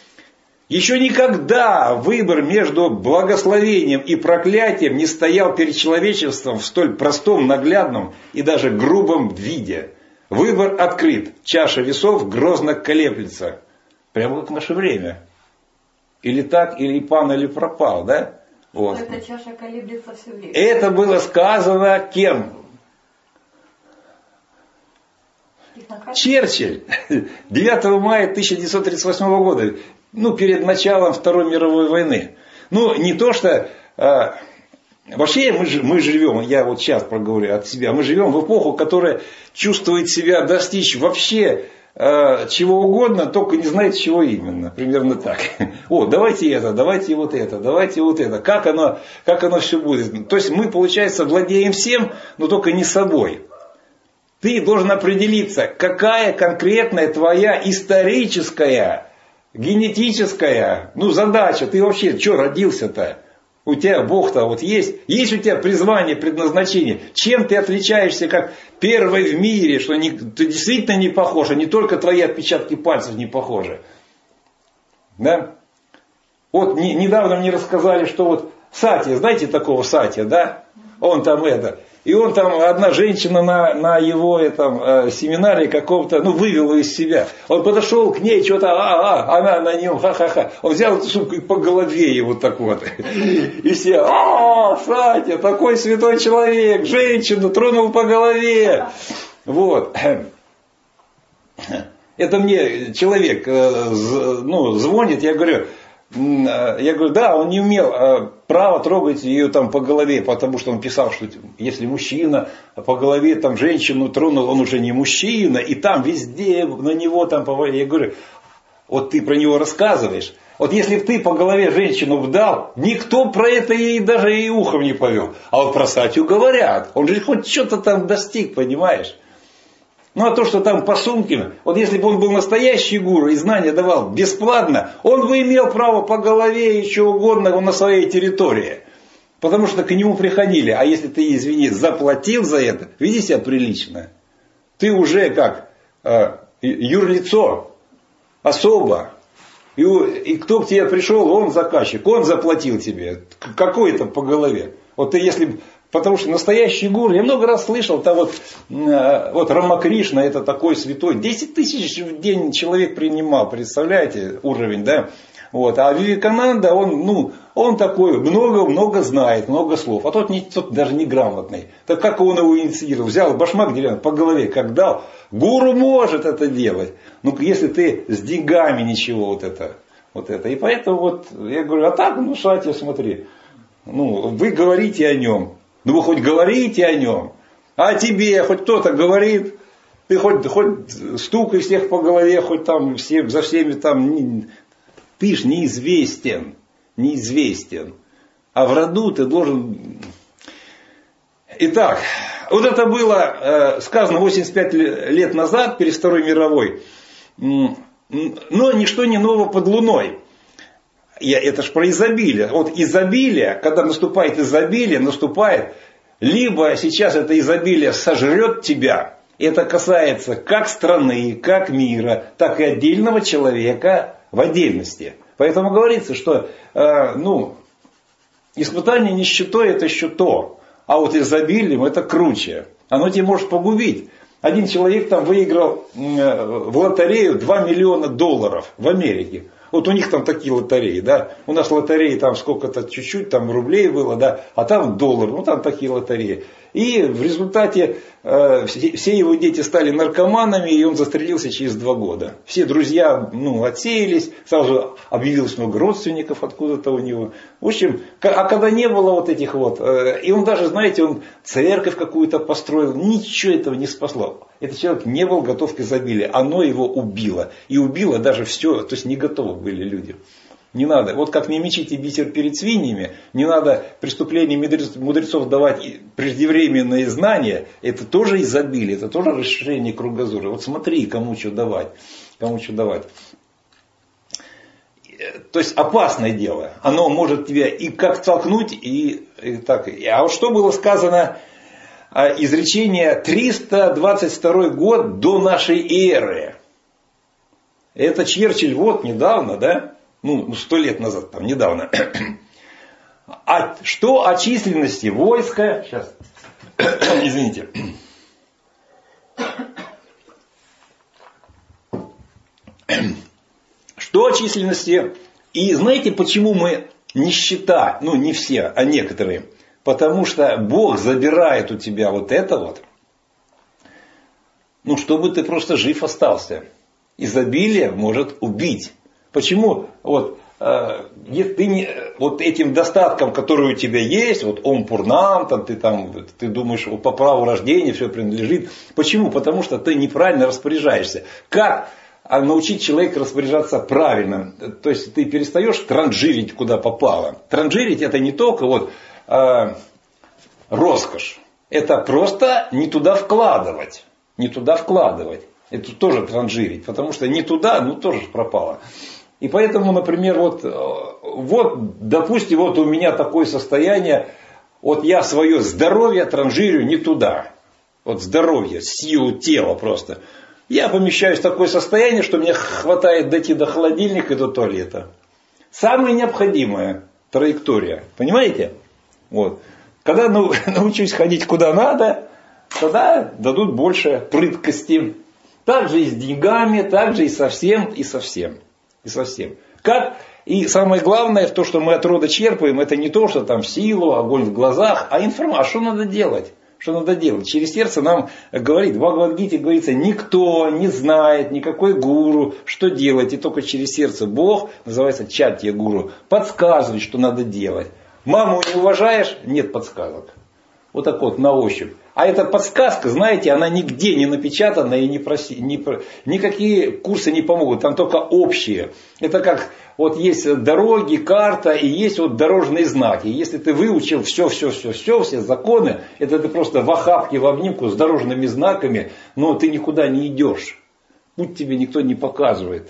Speaker 1: Еще никогда выбор между благословением и проклятием не стоял перед человечеством в столь простом, наглядном и даже грубом виде. Выбор открыт. Чаша весов грозно колеблется. Прямо как в наше время. Или так, или пан, или пропал, да? Вот.
Speaker 3: Эта чаша колеблется все время.
Speaker 1: Это было сказано кем? Черчилль. девятого мая тысяча девятьсот тридцать восьмого года. Ну, перед началом Второй мировой войны. Ну, не то, что... А, вообще мы, мы живем, я вот сейчас проговорю от себя, мы живем в эпоху, которая чувствует себя достичь вообще а, чего угодно, только не знает, чего именно. Примерно так. О, давайте это, давайте вот это, давайте вот это. Как оно, как оно все будет. То есть мы, получается, владеем всем, но только не собой. Ты должен определиться, какая конкретная твоя историческая, генетическая, ну, задача. Ты вообще, что родился-то? У тебя Бог-то вот есть? Есть у тебя призвание, предназначение? Чем ты отличаешься как первый в мире, что не, ты действительно не похож, а не только твои отпечатки пальцев не похожи? Да? Вот не, недавно мне рассказали, что вот Сатья, знаете такого Сатья, да? Он там это... И он там, одна женщина на, на его этом, э, семинаре каком-то, ну, вывела из себя. Он подошел к ней, что-то, а-а, она на нем, ха-ха-ха. Он взял эту сумку и по голове его так вот. И все, а, Сатья, такой святой человек, женщину тронул по голове. Вот. Это мне человек, ну, звонит, я говорю, я говорю, да, он не имел права трогать ее там по голове, потому что он писал, что если мужчина по голове там женщину тронул, он уже не мужчина, и там везде на него там повалили. Я говорю, вот ты про него рассказываешь, вот если бы ты по голове женщину вдал, никто про это ей даже и ухом не повел. А вот про Сатью говорят, он же хоть что-то там достиг, понимаешь? Ну, а то, что там по сумке, вот если бы он был настоящий гуру и знания давал бесплатно, он бы имел право по голове и что угодно на своей территории. Потому что к нему приходили. А если ты, извини, заплатил за это, веди себя прилично. Ты уже как э, юрлицо, особо. И, и кто к тебе пришел, он заказчик, он заплатил тебе. Какой-то по голове. Вот ты если... Потому что настоящий гуру, я много раз слышал, там вот, вот Рамакришна, это такой святой, десять тысяч в день человек принимал, представляете, уровень, да? Вот. А Вивекананда, он, ну, он такой, много-много знает, много слов, а тот, не, тот даже неграмотный. Так как он его инициировал? Взял башмак деревянный, по голове как дал, гуру может это делать. Ну, если ты с деньгами ничего вот это, вот это. И поэтому вот, я говорю, а так, ну, Сатья, смотри, ну, вы говорите о нем. Ну вы хоть говорите о нем, а тебе хоть кто-то говорит, ты хоть, хоть стукай всех по голове, хоть там все, за всеми там, ты ты ж неизвестен, неизвестен. А в роду ты должен... Итак, вот это было э, сказано восемьдесят пять лет назад, перед Второй мировой. Но ничто не ново под луной. Я, это ж про изобилие. Вот изобилие, когда наступает изобилие, наступает, либо сейчас это изобилие сожрет тебя. Это касается как страны, как мира, так и отдельного человека в отдельности. Поэтому говорится, что э, ну, испытание нищетой это еще то. А вот изобилием это круче. Оно тебя может погубить. Один человек там выиграл в лотерею два миллиона долларов в Америке. Вот у них там такие лотереи, да. У нас лотереи там сколько-то чуть-чуть, там рублей было, да. А там доллар, ну там такие лотереи. И в результате э, все его дети стали наркоманами, и он застрелился через два года. Все друзья ну, отсеялись, сразу объявилось много родственников откуда-то у него. В общем, а когда не было вот этих вот, э, и он даже, знаете, он церковь какую-то построил, ничего этого не спасло. Этот человек не был готов к изобилию, оно его убило. И убило даже все, то есть не готовы были люди. Не надо, вот как не мечите бисер перед свиньями, не надо преступления мудрецов давать преждевременные знания, это тоже изобилие, это тоже расширение кругозора. Вот смотри, кому что давать, кому что давать. То есть опасное дело, оно может тебя и как толкнуть, и, и так. А вот что было сказано, изречение триста двадцать второй год до нашей эры. Это Черчилль вот недавно, да? Ну, сто лет назад, там, недавно. А что о численности войска... Сейчас, извините. Что о численности... И знаете, почему мы нищета? Ну, не все, а некоторые. Потому что Бог забирает у тебя вот это вот. Ну, чтобы ты просто жив остался. Изобилие может убить. Почему вот, э, ты не, вот этим достатком, который у тебя есть, вот ом пурнам, там, ты, там, ты думаешь, по праву рождения все принадлежит. Почему? Потому что ты неправильно распоряжаешься. Как научить человека распоряжаться правильно? То есть ты перестаешь транжирить куда попало. Транжирить это не только вот, э, роскошь. Это просто не туда вкладывать. Не туда вкладывать. Это тоже транжирить. Потому что не туда, ну тоже пропало. И поэтому, например, вот, вот, допустим, вот у меня такое состояние, вот я свое здоровье транжирю не туда. Вот здоровье, силу тела просто. Я помещаюсь в такое состояние, что мне хватает дойти до холодильника и до туалета. Самая необходимая траектория. Понимаете? Вот. Когда научусь ходить куда надо, тогда дадут больше прыткости. Так же и с деньгами, так же и со всем, и со всем. И совсем. Как? И самое главное, то, что мы от рода черпаем, это не то, что там силу, огонь в глазах, а информацию. А что надо делать? Что надо делать? Через сердце нам говорит, в Бхагавад-гите говорится, никто не знает, никакой гуру, что делать. И только через сердце Бог, называется чатья гуру, подсказывает, что надо делать. Маму не уважаешь? Нет подсказок. Вот так вот, на ощупь. А эта подсказка, знаете, она нигде не напечатана и не проси, не, никакие курсы не помогут. Там только общие. Это как вот есть дороги, карта и есть вот дорожные знаки. Если ты выучил все, все, все, все, все законы, это ты просто в охапке, в обнимку с дорожными знаками, но ты никуда не идешь. Путь тебе никто не показывает.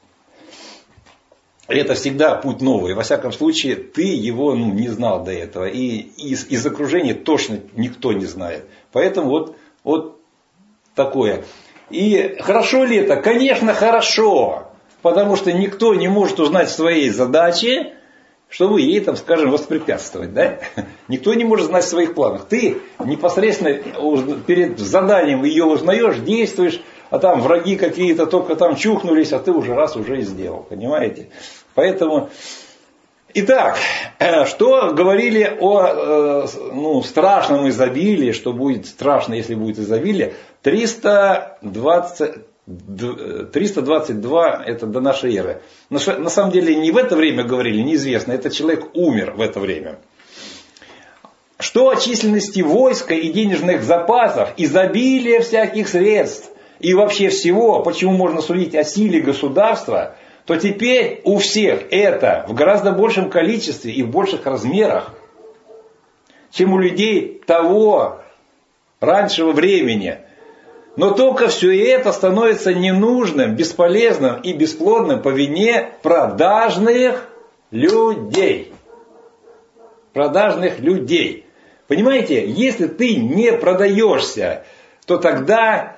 Speaker 1: Это всегда путь новый. Во всяком случае, ты его ну, не знал до этого. И из, из окружения точно никто не знает. Поэтому вот, вот такое. И хорошо ли это? Конечно, хорошо. Потому что никто не может узнать своей задачи, чтобы ей, там, скажем, воспрепятствовать. Да? Никто не может знать своих планов. Ты непосредственно перед заданием ее узнаешь, действуешь. А там враги какие-то только там чухнулись, а ты уже раз уже и сделал. Понимаете? Поэтому... Итак, что говорили о ну, страшном изобилии, что будет страшно, если будет изобилие. триста двадцать, триста двадцать два это до нашей эры. На самом деле не в это время говорили, неизвестно. Этот человек умер в это время. Что о численности войска и денежных запасах, изобилие всяких средств. И вообще всего, почему можно судить о силе государства, то теперь у всех это в гораздо большем количестве и в больших размерах, чем у людей того раньшего времени. Но только все это становится ненужным, бесполезным и бесплодным по вине продажных людей. Продажных людей. Понимаете, если ты не продаешься, то тогда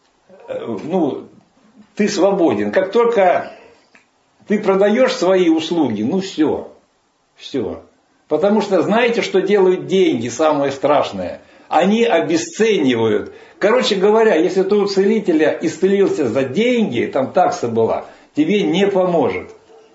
Speaker 1: ну, ты свободен. Как только ты продаешь свои услуги, ну все, все. Потому что знаете, что делают деньги, самое страшное? Они обесценивают. Короче говоря, если ты у целителя исцелился за деньги, там такса была, тебе не поможет.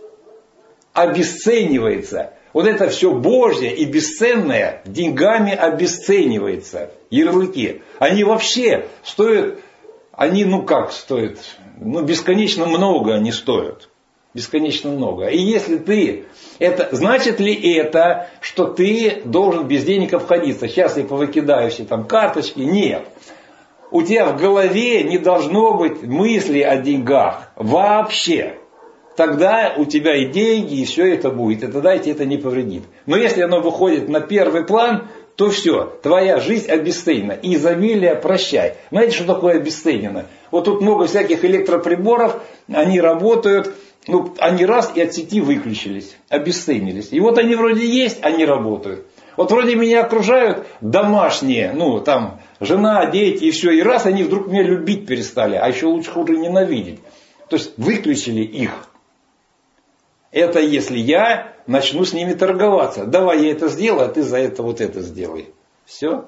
Speaker 1: Обесценивается. Вот это все Божье и бесценное деньгами обесценивается. Ярлыки. Они вообще стоят, они ну как стоят? Ну бесконечно много они стоят. Бесконечно много. И если ты, это, значит ли это, что ты должен без денег обходиться? Сейчас я повыкидаю все там карточки. Нет. У тебя в голове не должно быть мысли о деньгах. Вообще. Тогда у тебя и деньги, и все это будет. И тогда тебе это не повредит. Но если оно выходит на первый план, то все. Твоя жизнь обесценена. И изобилие прощай. Знаете, что такое обесценено? Вот тут много всяких электроприборов. Они работают. Ну, они раз и от сети выключились, обесценились. И вот они вроде есть, они работают. Вот вроде меня окружают домашние, ну там жена, дети и все. И раз они вдруг меня любить перестали, а еще лучше хуже ненавидеть. То есть выключили их. Это если я начну с ними торговаться. Давай я это сделаю, а ты за это вот это сделай. Все.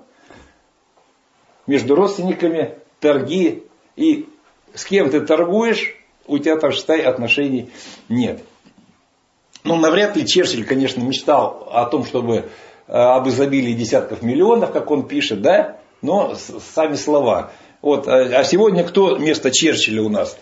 Speaker 1: Между родственниками торги. И с кем ты торгуешь, у тебя там, считай, отношений нет. Ну, навряд ли Черчилль, конечно, мечтал о том, чтобы об изобилии десятков миллионов, как он пишет, да? Но сами слова. Вот, а сегодня кто вместо Черчилля у нас?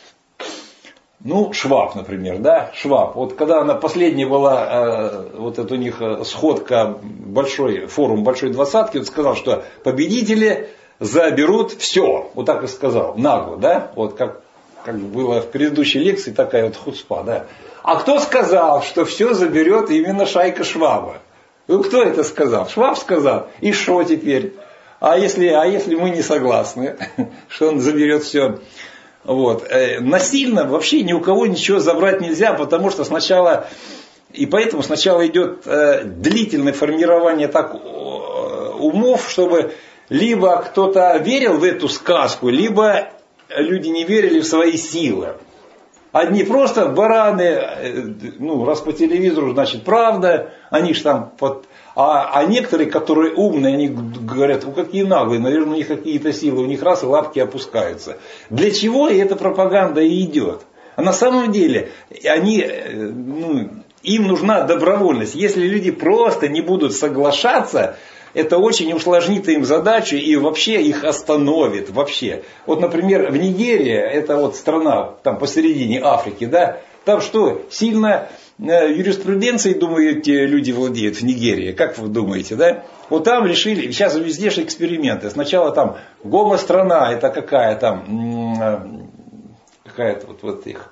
Speaker 1: Ну, Шваб, например, да? Шваб. Вот когда она последняя была, вот это у них сходка, большой форум большой двадцатки, он сказал, что победители заберут все. Вот так и сказал, нагло, да? Вот как... Как было в предыдущей лекции, такая вот хуцпа, да. А кто сказал, что все заберет именно шайка Шваба? Ну, кто это сказал? Шваб сказал. И что теперь? А если, а если мы не согласны, что он заберет все? Вот. Насильно вообще ни у кого ничего забрать нельзя, потому что сначала, и поэтому сначала идет длительное формирование так умов, чтобы либо кто-то верил в эту сказку, либо люди не верили в свои силы. Одни просто бараны, ну, раз по телевизору, значит, правда, они же там, под... а, а некоторые, которые умные, они говорят, ну, какие наглые, наверное, у них какие-то силы, у них раз и лапки опускаются. Для чего и эта пропаганда и идет? А на самом деле, они, ну, им нужна добровольность. Если люди просто не будут соглашаться, это очень усложнит им задачу и вообще их остановит. Вообще. Вот, например, в Нигерии, это вот страна там посередине Африки, да, там что, сильно юриспруденцией, думаете, люди владеют в Нигерии? Как вы думаете, да? Вот там решили, сейчас везде же эксперименты. Сначала там гомо-страна, это какая там, какая-то вот, вот их.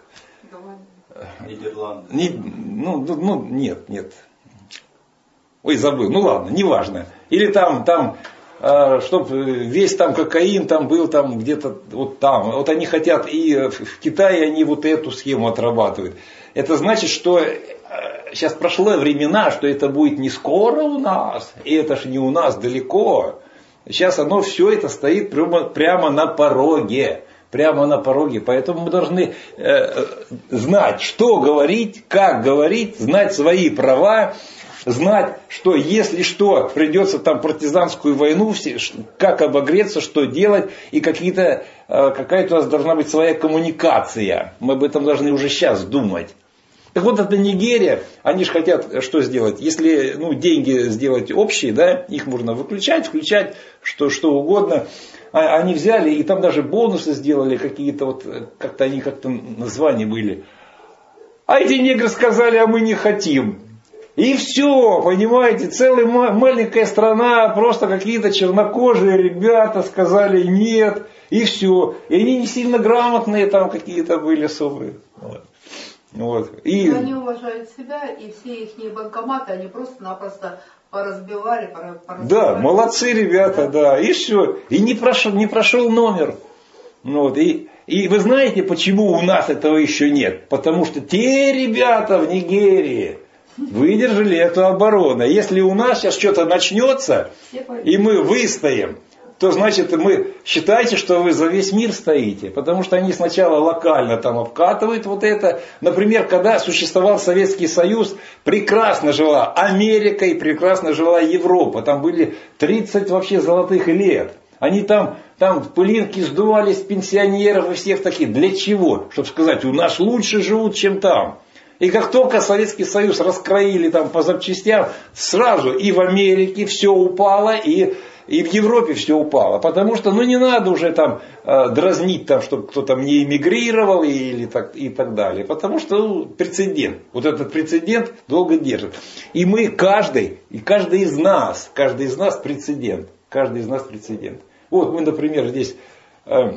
Speaker 2: Нидерланды.
Speaker 1: Не, ну, ну, нет, нет. Ой, забыл. Ну ладно, неважно. Или там, там, э, чтобы весь там кокаин там был там где-то вот там. Вот они хотят, и в Китае они вот эту схему отрабатывают. Это значит, что э, сейчас прошло времена, что это будет не скоро у нас. И это же не у нас далеко. Сейчас оно все это стоит прямо, прямо на пороге. Прямо на пороге. Поэтому мы должны э, знать, что говорить, как говорить, знать свои права. Знать, что если что, придется там партизанскую войну, как обогреться, что делать, и какие-то, какая-то у нас должна быть своя коммуникация. Мы об этом должны уже сейчас думать. Так вот, это Нигерия, они же хотят что сделать? Если ну, деньги сделать общие, да, их можно выключать, включать, что, что угодно. А, они взяли, и там даже бонусы сделали какие-то, вот, как-то они как-то названия были. А эти негры сказали, а мы не хотим. И все, понимаете, целая маленькая страна, просто какие-то чернокожие ребята сказали нет, и все. И они не сильно грамотные там какие-то были особые. Вот. Вот. И...
Speaker 4: Они уважают себя, и все их банкоматы, они просто-напросто поразбивали, поразбивали.
Speaker 1: Да, молодцы ребята, да, да. И все. И не прошел, не прошел номер. Вот. И, и вы знаете, почему у нас этого еще нет? Потому что те ребята в Нигерии выдержали эту оборону. Если у нас сейчас что-то начнется, и мы выстоим, то значит мы считайте, что вы за весь мир стоите. Потому что они сначала локально там обкатывают вот это. Например, когда существовал Советский Союз, прекрасно жила Америка и прекрасно жила Европа. Там были тридцать вообще золотых лет. Они там, там пылинки сдувались, пенсионеров и всех таких. Для чего? Чтобы сказать, у нас лучше живут, чем там. И как только Советский Союз раскроили там по запчастям, сразу и в Америке все упало, и... И в Европе все упало, потому что ну не надо уже там э, дразнить, там, чтобы кто там не эмигрировал или так, и так далее. Потому что ну, прецедент, вот этот прецедент долго держит. И мы каждый, и каждый из нас, каждый из нас прецедент. Каждый из нас прецедент. Вот мы, например, здесь, э,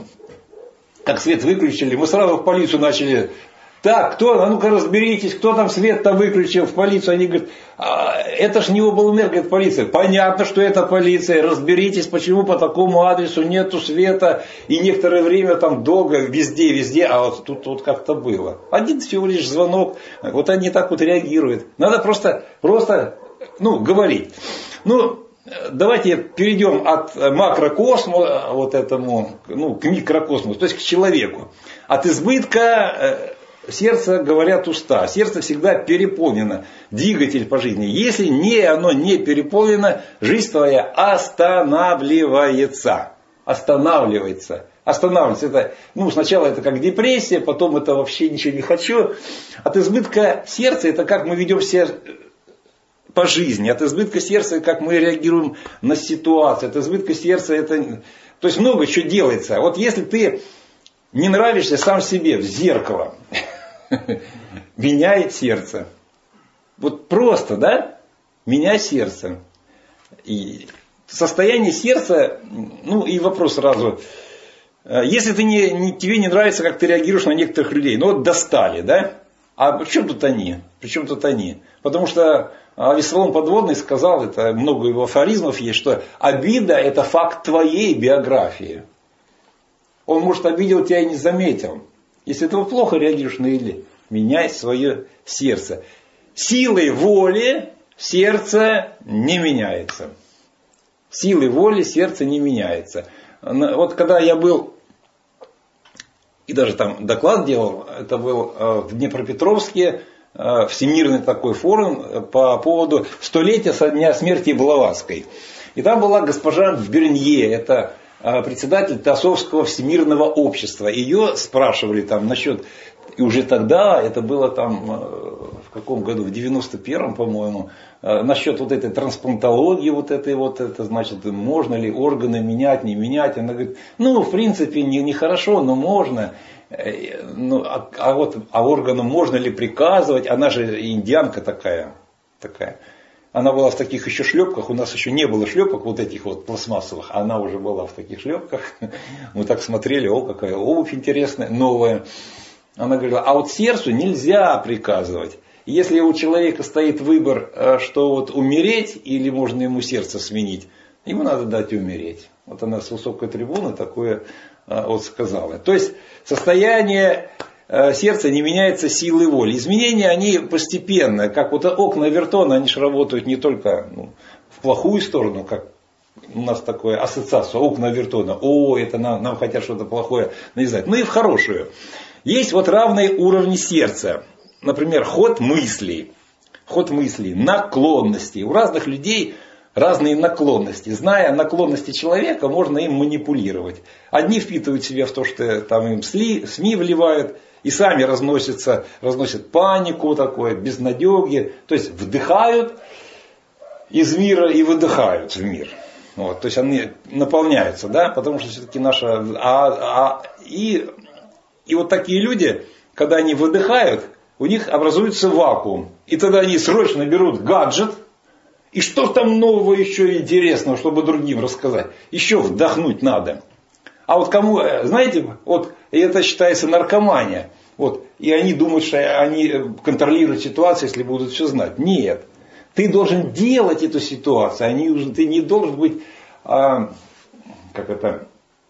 Speaker 1: как свет выключили, мы сразу в полицию начали... Так, кто, а ну-ка разберитесь, кто там свет-то выключил в полицию. Они говорят, а, это ж не облмер, говорит, полиция. Понятно, что это полиция. Разберитесь, почему по такому адресу нету света. И некоторое время там долго, везде, везде. А вот тут вот как-то было. Один всего лишь звонок. Вот они так вот реагируют. Надо просто, просто, ну, говорить. Ну, давайте перейдем от макрокосмоса, вот этому, ну, к микрокосмосу, то есть к человеку. От избытка... Сердце, говорят, уста. Сердце всегда переполнено. Двигатель по жизни. Если не, оно не переполнено, жизнь твоя останавливается. Останавливается. Останавливается. Это, ну, сначала это как депрессия, потом это вообще ничего не хочу. От избытка сердца это как мы ведем себя по жизни. От избытка сердца как мы реагируем на ситуацию. От избытка сердца это... То есть много чего делается. Вот если ты не нравишься сам себе в зеркало, меняет сердце. Вот просто, да? Меняй сердце. И состояние сердца, ну и вопрос сразу. Если ты не, не, тебе не нравится, как ты реагируешь на некоторых людей, ну вот достали, да? А при чем тут они? При чем тут они? Потому что Весолом Подводный сказал, это много его афоризмов есть, что обида это факт твоей биографии. Он, может, обидел тебя и не заметил. Если ты плохо реагируешь на или, меняй свое сердце. Силой воли сердце не меняется. Силой воли сердце не меняется. Вот когда я был, и даже там доклад делал, это был в Днепропетровске, всемирный такой форум по поводу столетия со дня смерти Блаватской. И там была госпожа Бернье, это председатель Тасовского всемирного общества. Ее спрашивали там насчет, и уже тогда, это было там в каком году, в девяносто первом, по-моему, насчет вот этой трансплантологии, вот этой вот, это значит, можно ли органы менять, не менять. Она говорит, ну, в принципе, не, не хорошо, но можно. Ну, а, а вот а органам можно ли приказывать? Она же индианка такая, такая. Она была в таких еще шлепках, у нас еще не было шлепок вот этих вот пластмассовых, а она уже была в таких шлепках. Мы так смотрели, о, какая обувь интересная, новая. Она говорила, а вот сердцу нельзя приказывать. Если у человека стоит выбор, что вот умереть или можно ему сердце сменить, ему надо дать умереть. Вот она с высокой трибуны такое вот сказала. То есть состояние сердце не меняется силой воли. Изменения, они постепенно, как вот окна Овертона, они же работают не только ну, в плохую сторону, как у нас такая ассоциация, окна Овертона, о, это нам, нам хотят что-то плохое навязать, но и в хорошую. Есть вот равные уровни сердца. Например, ход мыслей, ход мыслей, наклонностей. У разных людей разные наклонности. Зная наклонности человека, можно им манипулировать. Одни впитывают в себя в то, что там им СМИ вливают, и сами разносятся, разносят панику такое, безнадеги. То есть вдыхают из мира и выдыхают в мир. Вот, то есть они наполняются, да, потому что все-таки наша... А, а, и, и вот такие люди, когда они выдыхают, у них образуется вакуум. И тогда они срочно берут гаджет. И что там нового еще интересного, чтобы другим рассказать? Еще вдохнуть надо. А вот кому, знаете, вот это считается наркомания. Вот и они думают, что они контролируют ситуацию, если будут все знать. Нет. Ты должен делать эту ситуацию. Они, ты не должен быть, а, как это,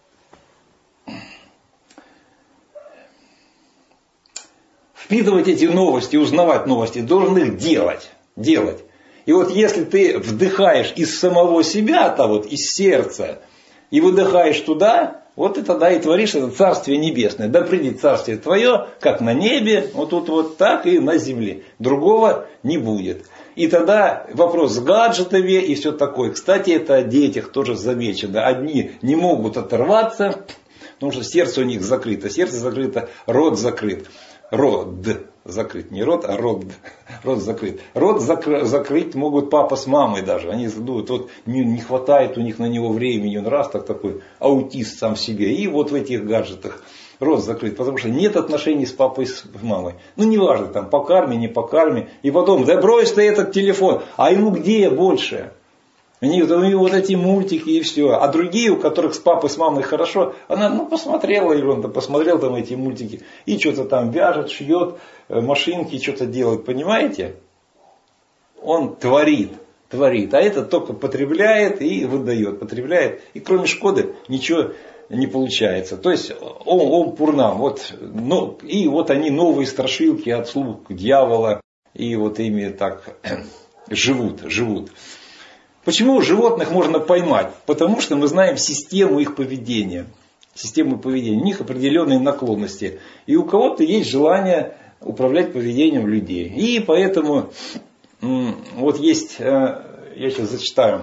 Speaker 1: впитывать эти новости, узнавать новости. Должен их делать. Делать. И вот если ты вдыхаешь из самого себя-то, вот из сердца, и выдыхаешь туда, вот ты тогда и творишь это Царствие Небесное. Да придет Царствие Твое, как на небе, вот тут вот так и на земле. Другого не будет. И тогда вопрос с гаджетами и все такое. Кстати, это о детях тоже замечено. Одни не могут оторваться, потому что сердце у них закрыто. Сердце закрыто, рот закрыт. Рот закрыт. Не рот, а рот. Рот закрыт. Рот закры, закрыть могут папа с мамой даже. Они думают, вот не, не хватает у них на него времени. Он раз так такой аутист сам в себе. И вот в этих гаджетах рот закрыт. Потому что нет отношений с папой и с мамой. Ну неважно, там по карме, не по карме. И потом, да брось ты этот телефон. А ему где больше? У них, у них вот эти мультики и все. А другие, у которых с папой, с мамой хорошо, она ну, посмотрела ерунда, посмотрел там эти мультики. И что-то там вяжет, шьет, машинки что-то делает. Понимаете? Он творит. Творит. А этот только потребляет и выдает. Потребляет. И кроме шкоды ничего не получается. То есть он, он пурнам. Вот, ну, и вот они новые страшилки от слуг дьявола. И вот ими так живут. живут. Почему животных можно поймать? Потому что мы знаем систему их поведения. Систему поведения. У них определенные наклонности. И у кого-то есть желание управлять поведением людей. И поэтому вот есть, я сейчас зачитаю,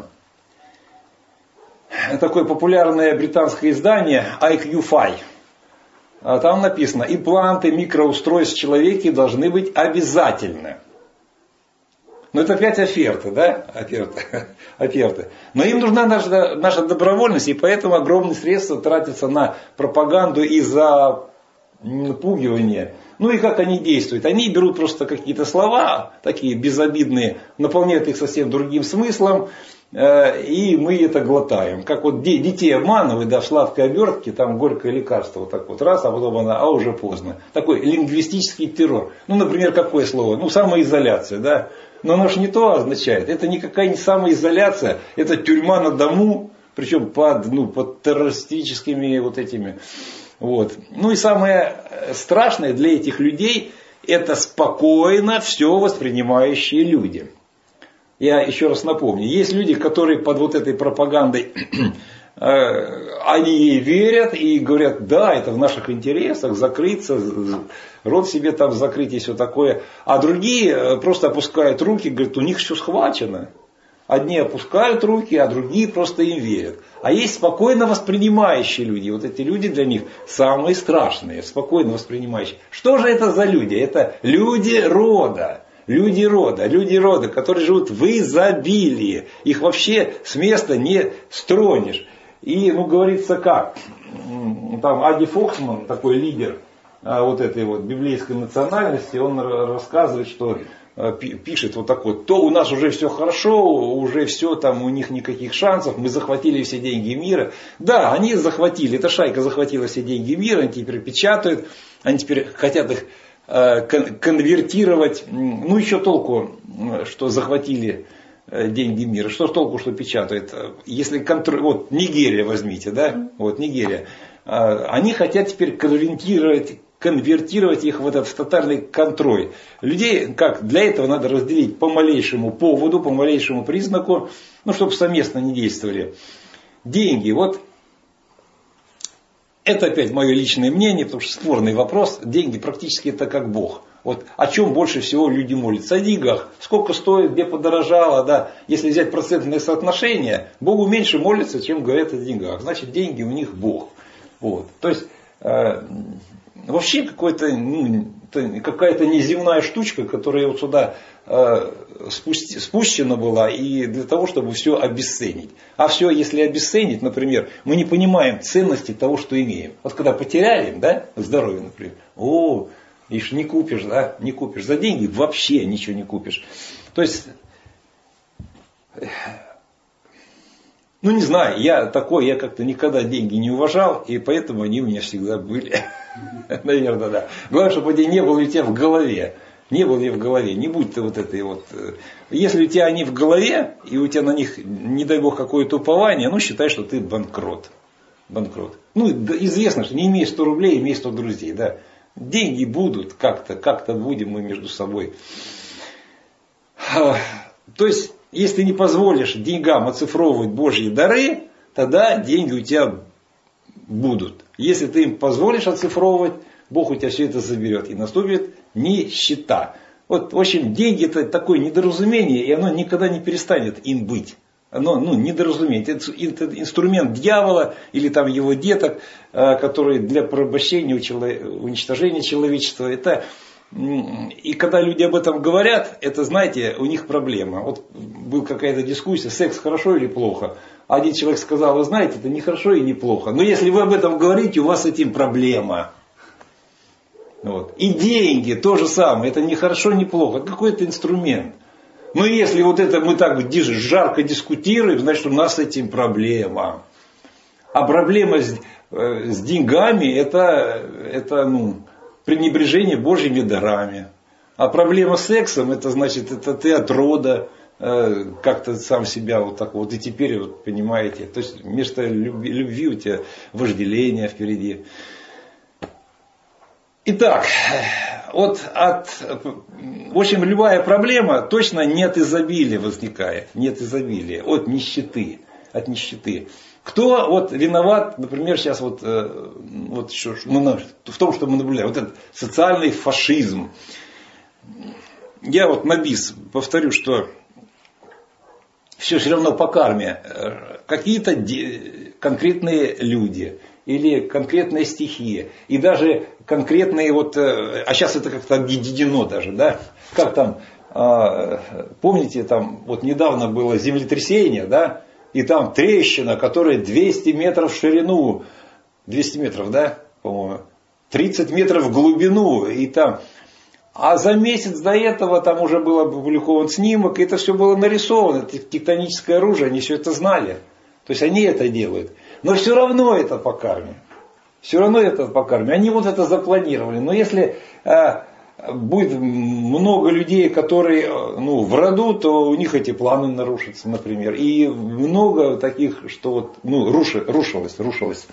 Speaker 1: такое популярное британское издание ай кью фай. Там написано, импланты микроустройств в человеке должны быть обязательны. Но это опять оферты, да? Оферты. оферты. Но им нужна наша, наша добровольность, и поэтому огромные средства тратятся на пропаганду и запугивание. Ну и как они действуют? Они берут просто какие-то слова, такие безобидные, наполняют их совсем другим смыслом, и мы это глотаем. Как вот детей обманывают, да, в сладкой обертке, там горькое лекарство, вот так вот раз, а потом она, а уже поздно. Такой лингвистический террор. Ну, например, какое слово? Ну, самоизоляция, да. Но оно же не то означает. Это никакая не самоизоляция. Это тюрьма на дому. Причем под, ну, под террористическими вот этими. Вот. Ну и самое страшное для этих людей, это спокойно все воспринимающие люди. Я еще раз напомню. Есть люди, которые под вот этой пропагандой, они ей верят и говорят, да, это в наших интересах, закрыться, рот себе там закрыть и все такое. А другие просто опускают руки, говорят, у них все схвачено. Одни опускают руки, а другие просто им верят. А есть спокойно воспринимающие люди. Вот эти люди для них самые страшные, спокойно воспринимающие. Что же это за люди? Это люди рода. Люди рода, люди рода, которые живут в изобилии. Их вообще с места не стронешь. И, ну, говорится как, там Ади Фоксман, такой лидер вот этой вот библейской национальности, он рассказывает, что пишет вот такой, то у нас уже все хорошо, уже все, там у них никаких шансов, мы захватили все деньги мира. Да, они захватили, эта шайка захватила все деньги мира, они теперь печатают, они теперь хотят их конвертировать. Ну, еще толку, что захватили деньги мира. Что толку, что печатают? Если контроль... Вот Нигерия возьмите, да? Вот Нигерия. Они хотят теперь конвертировать, конвертировать их в этот в тотальный контроль. Людей, как? Для этого надо разделить по малейшему поводу, по малейшему признаку, ну, чтобы совместно не действовали. Деньги. Вот это опять мое личное мнение, потому что спорный вопрос. Деньги практически это как Бог. Вот о чем больше всего люди молятся? О деньгах. Сколько стоит, где подорожало, да. Если взять процентное соотношение, Богу меньше молятся, чем говорят о деньгах. Значит, деньги у них Бог. Вот. То есть, э, вообще какой-то, ну, какая-то неземная штучка, которая вот сюда э, спусти, спущена была, и для того, чтобы все обесценить. А все, если обесценить, например, мы не понимаем ценности того, что имеем. Вот когда потеряли, да, здоровье, например, о, ишь, не купишь, да, не купишь. За деньги вообще ничего не купишь. То есть, ну не знаю, я такой, я как-то никогда деньги не уважал, и поэтому они у меня всегда были. Наверное, да. Главное, чтобы они не было у тебя в голове. Не было ли в голове. Не будь ты вот этой вот. Если у тебя они в голове, и у тебя на них, не дай бог, какое-то упование, ну, считай, что ты банкрот. Банкрот. Ну, известно, что не имеешь сто рублей, имеешь сто друзей, да. Деньги будут как-то, как-то будем мы между собой. То есть, если ты не позволишь деньгам оцифровывать Божьи дары, тогда деньги у тебя будут. Если ты им позволишь оцифровывать, Бог у тебя все это заберет. И наступит нищета. Вот, в общем, деньги это такое недоразумение, и оно никогда не перестанет им быть. Оно, ну, недоразумение. Это, это инструмент дьявола или там его деток, который для порабощения, уничтожения человечества. Это, и когда люди об этом говорят, это, знаете, у них проблема. Вот была какая-то дискуссия, секс хорошо или плохо. Один человек сказал, вы знаете, это не хорошо и не плохо. Но если вы об этом говорите, у вас с этим проблема. Вот. И деньги то же самое. Это не хорошо, не плохо. Это какой-то инструмент. Но если вот это мы так жарко дискутируем, значит у нас с этим проблема. А проблема с, с деньгами это, это ну, пренебрежение Божьими дарами. А проблема с сексом, это значит, это ты от рода э, как-то сам себя вот так вот. И теперь, вот, понимаете, то есть вместо любви, любви у тебя вожделение впереди. Итак, вот от, в общем, любая проблема точно не от изобилия возникает, не от изобилия, от нищеты, от нищеты. Кто вот виноват, например, сейчас вот, вот что, мы, в том, что мы наблюдаем, вот этот социальный фашизм. Я вот на бис повторю, что все все равно по карме. Какие-то конкретные люди или конкретная стихия, и даже конкретные вот, а сейчас это как-то объединено даже, да, как там, помните, там вот недавно было землетрясение, да, и там трещина, которая двести метров в ширину, двести метров, да, по-моему, тридцать метров в глубину, и там, а за месяц до этого там уже был опубликован снимок, и это все было нарисовано, это тектоническое оружие, они все это знали, то есть они это делают. Но все равно это по карме. Все равно это по карме. Они вот это запланировали. Но если э, будет много людей, которые ну, в роду, то у них эти планы нарушатся, например. И много таких, что вот, ну, руши, рушилось, рушилось.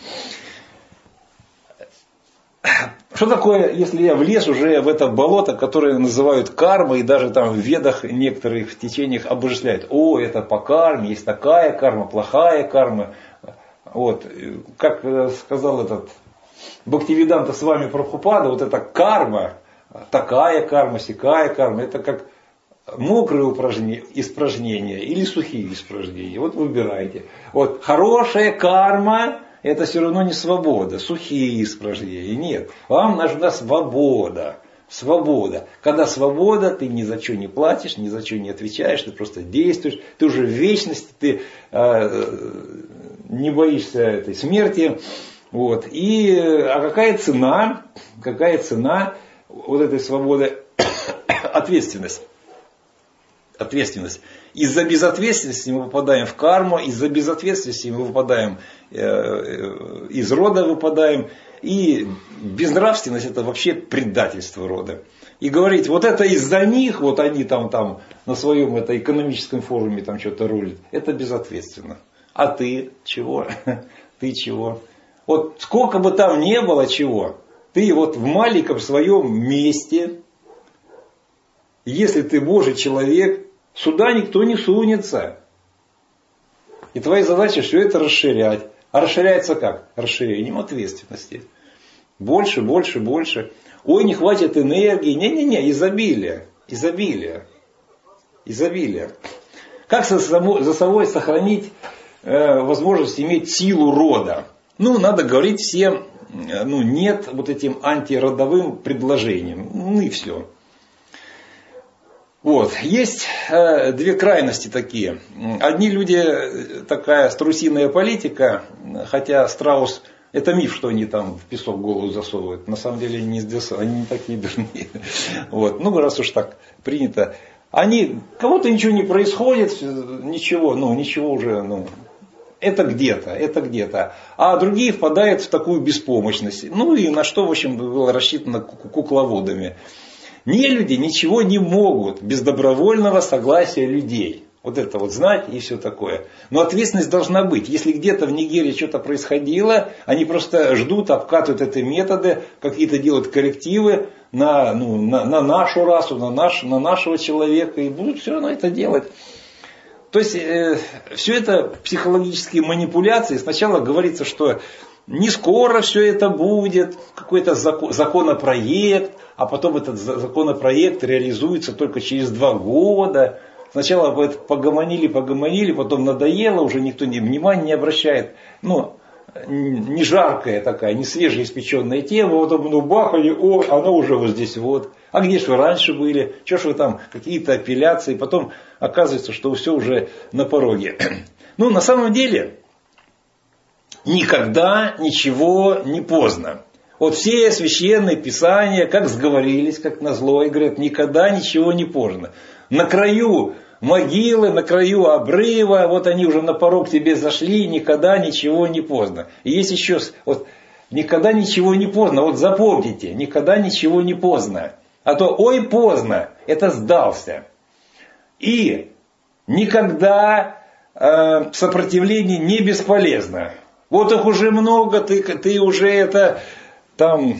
Speaker 1: Что такое, если я влез уже в это болото, которое называют кармой, и даже там в ведах некоторых в течениях обожествляют. О, это по карме, есть такая карма, плохая карма. Вот, как сказал этот Бхактивиданта с вами Прабхупада, вот эта карма, такая карма, сякая карма, это как мокрые упражнения, испражнения или сухие испражнения. Вот выбирайте. Вот хорошая карма, это все равно не свобода, сухие испражнения. Нет, вам нужна свобода. Свобода. Когда свобода, ты ни за что не платишь, ни за что не отвечаешь, ты просто действуешь, ты уже в вечности, ты э, не боишься этой смерти. Вот. И, а какая цена, какая цена вот этой свободы? Ответственность. Ответственность. Из-за безответственности мы попадаем в карму, из-за безответственности мы выпадаем, э, э, из рода выпадаем. И безнравственность это вообще предательство рода. И говорить, вот это из-за них, вот они там, там на своем это, экономическом форуме там что-то рулят, это безответственно. А ты чего? Ты чего? Вот сколько бы там не было чего, ты вот в маленьком своем месте, если ты Божий человек, сюда никто не сунется. И твоя задача все это расширять. А расширяется как? Расширением ответственности. Больше, больше, больше. Ой, не хватит энергии. Не-не-не, изобилие. Изобилие. Изобилие. Как за собой сохранить э, возможность иметь силу рода? Ну, надо говорить всем, ну, нет вот этим антиродовым предложениям. Ну и все. Вот. Есть э, две крайности такие. Одни люди, такая страусиная политика, хотя страус, это миф, что они там в песок голову засовывают. На самом деле они не, они не такие дурные. Вот. Ну, раз уж так принято. Они, кого-то ничего не происходит, ничего, ну, ничего уже, ну, это где-то, это где-то. А другие впадают в такую беспомощность. Ну и на что, в общем, было рассчитано кукловодами. Нелюди ничего не могут без добровольного согласия людей. Вот это вот знать и все такое. Но ответственность должна быть. Если где-то в Нигерии что-то происходило, они просто ждут, обкатывают эти методы, какие-то делают коррективы на, ну, на, на нашу расу, на, наш, на нашего человека. И будут все равно это делать. То есть э, все это психологические манипуляции. Сначала говорится, что не скоро все это будет, какой-то закон, законопроект, а потом этот законопроект реализуется только через два года. Сначала погомонили, погомонили, потом надоело, уже никто ни внимания не обращает. Ну, не жаркая такая, не свежеиспеченная тема, потом ну бахали, о, оно уже вот здесь вот. А где же вы раньше были? Что ж вы там, какие-то апелляции, потом оказывается, что все уже на пороге. Ну, на самом деле, никогда ничего не поздно. Вот все священные писания, как сговорились, как назло, и говорят, никогда ничего не поздно. На краю могилы, на краю обрыва, вот они уже на порог тебе зашли, никогда ничего не поздно. И есть еще, вот, никогда ничего не поздно, вот запомните, никогда ничего не поздно. А то, ой, поздно, это сдался. И никогда э, сопротивление не бесполезно. Вот их уже много, ты, ты уже это там...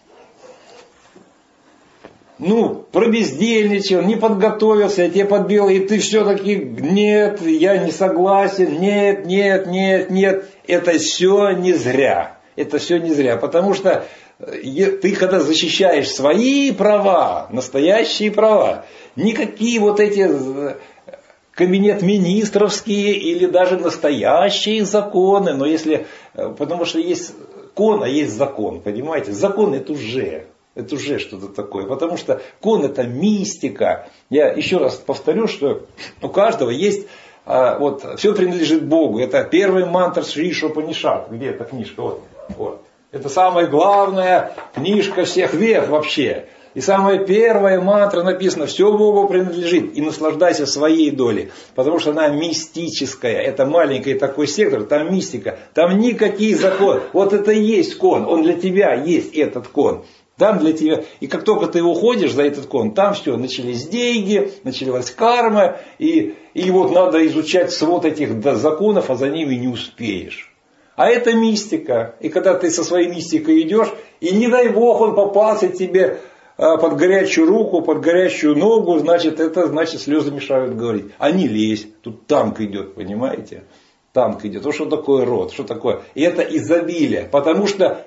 Speaker 1: Ну, пробездельничал, не подготовился, я тебе подбил, и ты все-таки, нет, я не согласен, нет, нет, нет, нет. Это все не зря. Это все не зря. Потому что ты, когда защищаешь свои права, настоящие права, никакие вот эти кабинет министровские или даже настоящие законы, но если, потому что есть кон, а есть закон, понимаете? Закон это уже... Это уже что-то такое. Потому что кон это мистика. Я еще раз повторю, что у каждого есть, а, вот, все принадлежит Богу. Это первый мантра Шри Ишупанишад. Где эта книжка? Вот, вот. Это самая главная книжка всех вед вообще. И самая первая мантра написана, все Богу принадлежит. И наслаждайся своей долей. Потому что она мистическая. Это маленький такой сектор, там мистика. Там никакие законы. Вот это и есть кон. Он для тебя есть этот кон. Там для тебя, и как только ты уходишь за этот кон, там все, начались деньги, началась карма, и, и вот надо изучать свод этих законов, а за ними не успеешь. А это мистика. И когда ты со своей мистикой идешь, и не дай бог он попался тебе под горячую руку, под горячую ногу, значит, это значит слезы мешают говорить. А не лезь, тут танк идет, понимаете? Танк идет. Вот что такое род, что такое? И это изобилие, потому что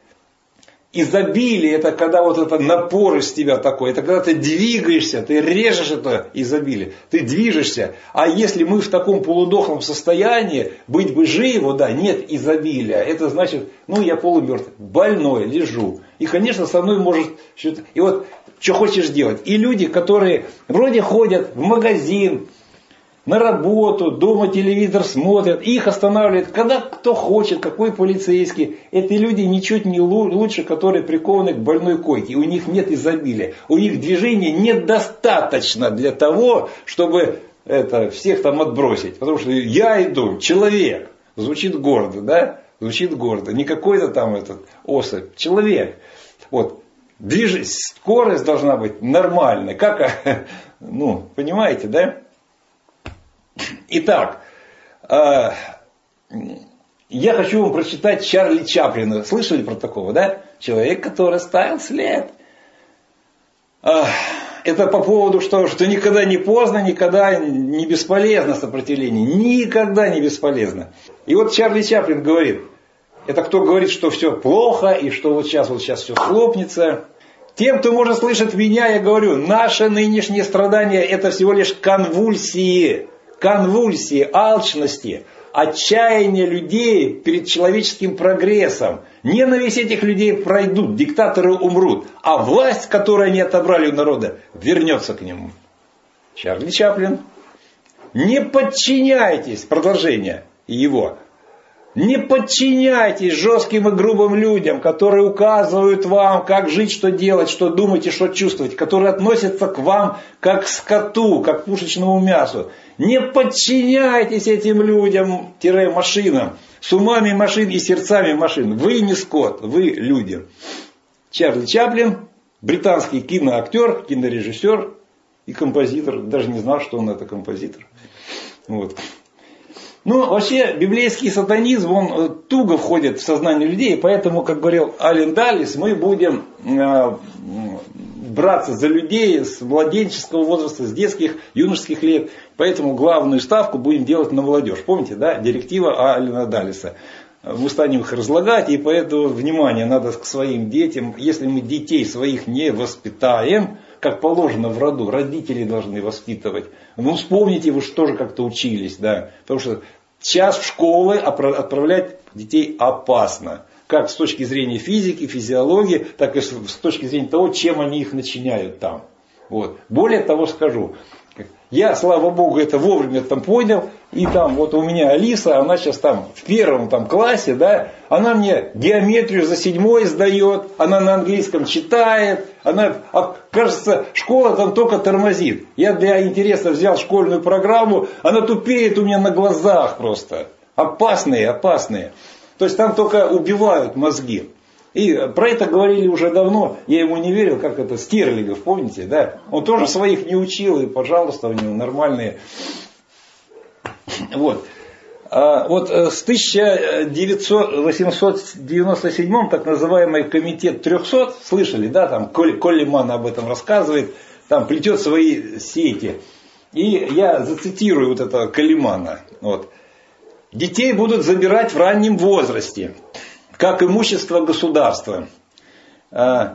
Speaker 1: изобилие, это когда вот это напор из тебя такой, это когда ты двигаешься, ты режешь это изобилие, ты движешься. А если мы в таком полудохлом состоянии, быть бы живо, да, нет изобилия, это значит, ну я полумертвый, больной, лежу. И, конечно, со мной может что-то... И вот, что хочешь делать. И люди, которые вроде ходят в магазин, на работу, дома телевизор смотрят, их останавливают, когда кто хочет, какой полицейский. Эти люди ничуть не лучше, которые прикованы к больной койке. У них нет изобилия. У них движения недостаточно для того, чтобы это, всех там отбросить. Потому что я иду, человек. Звучит гордо, да? Звучит гордо. Не какой-то там этот особь. Человек. Вот. Движ... Скорость должна быть нормальной. Как, ну, понимаете, да? Итак, э, я хочу вам прочитать Чарли Чаплина. Слышали про такого, да? Человек, который оставил след. Э, это по поводу, что, что никогда не поздно, никогда не бесполезно сопротивление. Никогда не бесполезно. И вот Чарли Чаплин говорит, это кто говорит, что все плохо, и что вот сейчас, вот сейчас все схлопнется. Тем, кто может слышать меня, я говорю, наше нынешнее страдание это всего лишь конвульсии. Конвульсии, алчности, отчаяние людей перед человеческим прогрессом. Ненависть этих людей пройдут, диктаторы умрут, а власть, которую они отобрали у народа, вернется к нему. Чарли Чаплин. Не подчиняйтесь, продолжение его, Не подчиняйтесь жестким и грубым людям, которые указывают вам, как жить, что делать, что думать и что чувствовать, которые относятся к вам как к скоту, как к пушечному мясу. Не подчиняйтесь этим людям, тире машинам, с умами машин и сердцами машин. Вы не скот, вы люди. Чарли Чаплин, британский киноактер, кинорежиссер и композитор. Даже не знал, что он это композитор. Вот. Ну, вообще, библейский сатанизм, он туго входит в сознание людей, поэтому, как говорил Ален Даллес, мы будем э, браться за людей с младенческого возраста, с детских, юношеских лет, поэтому главную ставку будем делать на молодежь. Помните, да, директива Алена Даллеса. Мы станем их разлагать, и поэтому, внимание, надо к своим детям, если мы детей своих не воспитаем, как положено в роду, родители должны воспитывать. Ну, вспомните, вы же тоже как-то учились, да. Потому что сейчас в школы отправлять детей опасно. Как с точки зрения физики, физиологии, так и с точки зрения того, чем они их начиняют там. Вот. Более того скажу. Я, слава богу, это вовремя там понял. И там вот у меня Алиса, она сейчас там в первом там классе, да, она мне геометрию за седьмой сдает, она на английском читает, она, кажется, школа там только тормозит. Я для интереса взял школьную программу, она тупеет у меня на глазах просто. Опасные, опасные. То есть там только убивают мозги. И про это говорили уже давно, я ему не верил, как это, Стерлигов, помните, да? Он тоже своих не учил, и, пожалуйста, у него нормальные. Вот. А вот с тысяча восемьсот девяносто седьмым так называемый комитет трехсот, слышали, да, там Коллиман об этом рассказывает, там плетет свои сети. И я зацитирую вот этого Коллимана. Вот. Детей будут забирать в раннем возрасте, как имущество государства. А,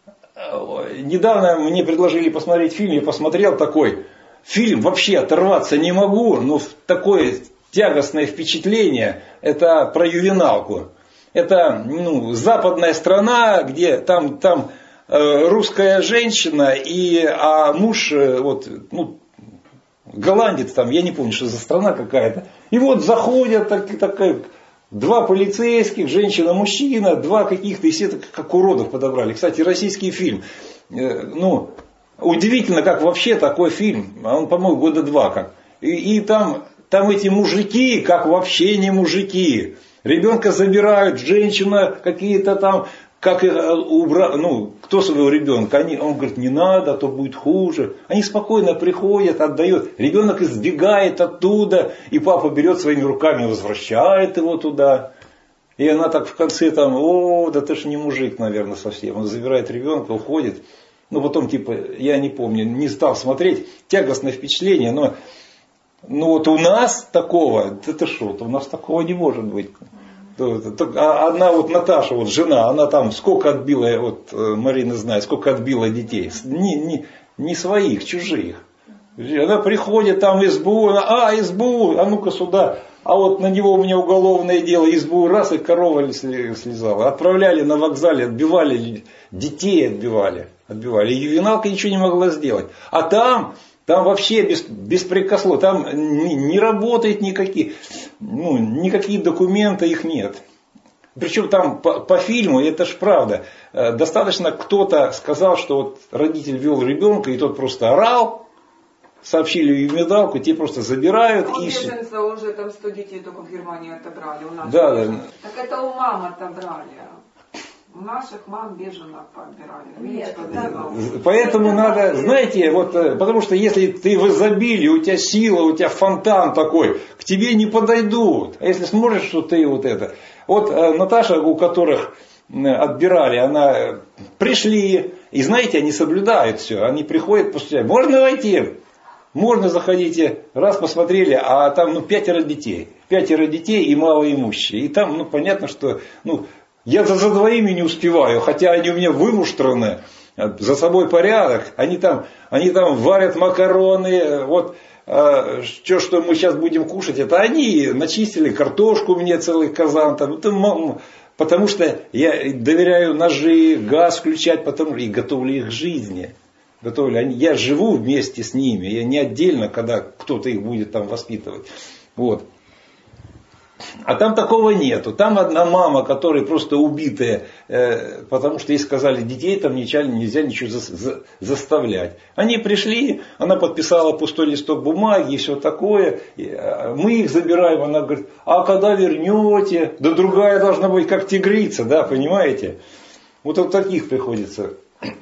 Speaker 1: недавно мне предложили посмотреть фильм, я посмотрел такой фильм, вообще оторваться не могу, но такое тягостное впечатление, это про ювеналку. Это ну, западная страна, где там, там э, русская женщина, и, а муж, э, вот, ну, голландец там, я не помню, что за страна какая-то. И вот заходят так, такая, два полицейских, женщина-мужчина, два каких-то, и все как уродов подобрали. Кстати, российский фильм. Э, ну, удивительно, как вообще такой фильм. Он, по-моему, года два как. И, и там, там эти мужики, как вообще не мужики. Ребенка забирают, женщина какие-то там, как убра... ну, кто своего ребенка? Они, он говорит, не надо, а то будет хуже. Они спокойно приходят, отдают. Ребенок избегает оттуда, и папа берет своими руками, возвращает его туда. И она так в конце там, о, да ты ж не мужик, наверное, совсем. Он забирает ребенка, уходит. Ну, потом, типа, я не помню, не стал смотреть, тягостное впечатление, но ну, вот у нас такого, это что, у нас такого не может быть. Одна вот Наташа, вот жена, она там сколько отбила, вот Марина знает, сколько отбила детей. Не, не, не своих, чужих. Она приходит там в СБУ, она, а, СБУ, а ну-ка сюда. А вот на него у меня уголовное дело, СБУ раз, и корова слезала. Отправляли на вокзале, отбивали, детей отбивали. отбивали. И ювеналка ничего не могла сделать. А там... Там вообще без, беспрекословно, там не, не работает никакие, ну, никакие документы, их нет. Причем там по, по фильму, это ж правда, достаточно кто-то сказал, что вот родитель вел ребенка, и тот просто орал, сообщили ювеналку, те просто забирают.
Speaker 5: А у
Speaker 1: и
Speaker 5: беженца уже там сто детей только в Германии отобрали. У нас
Speaker 1: да, да.
Speaker 5: Так это у мам отобрали. У наших мам беженок поотбирали.
Speaker 3: Нет,
Speaker 1: поэтому надо, знаете, вот, потому что если ты в изобилии, у тебя сила, у тебя фонтан такой, к тебе не подойдут. А если сможешь, что ты вот это. Вот Наташа, у которых отбирали, она пришли, и знаете, они соблюдают все. Они приходят, постучать. Можно войти? Можно, заходите. Раз посмотрели, а там ну, пятеро детей. Пятеро детей и малоимущие. И там, ну, понятно, что... ну, я за, за двоими не успеваю, хотя они у меня вымуштраны, за собой порядок. Они там, они там варят макароны, вот э, что, что мы сейчас будем кушать, это они начистили картошку мне целый казан. Там, это, потому что я доверяю ножи, газ включать, потому, и готовлю их к жизни. Готовлю. Я живу вместе с ними, я не отдельно, когда кто-то их будет там воспитывать. Вот. А там такого нету. Там одна мама, которая просто убитая, э, потому что ей сказали, детей там нельзя, нельзя ничего за, за, заставлять. Они пришли, она подписала пустой листок бумаги и все такое. И, э, мы их забираем. Она говорит, а когда вернете? Да другая должна быть как тигрица, да, понимаете? Вот вот таких приходится.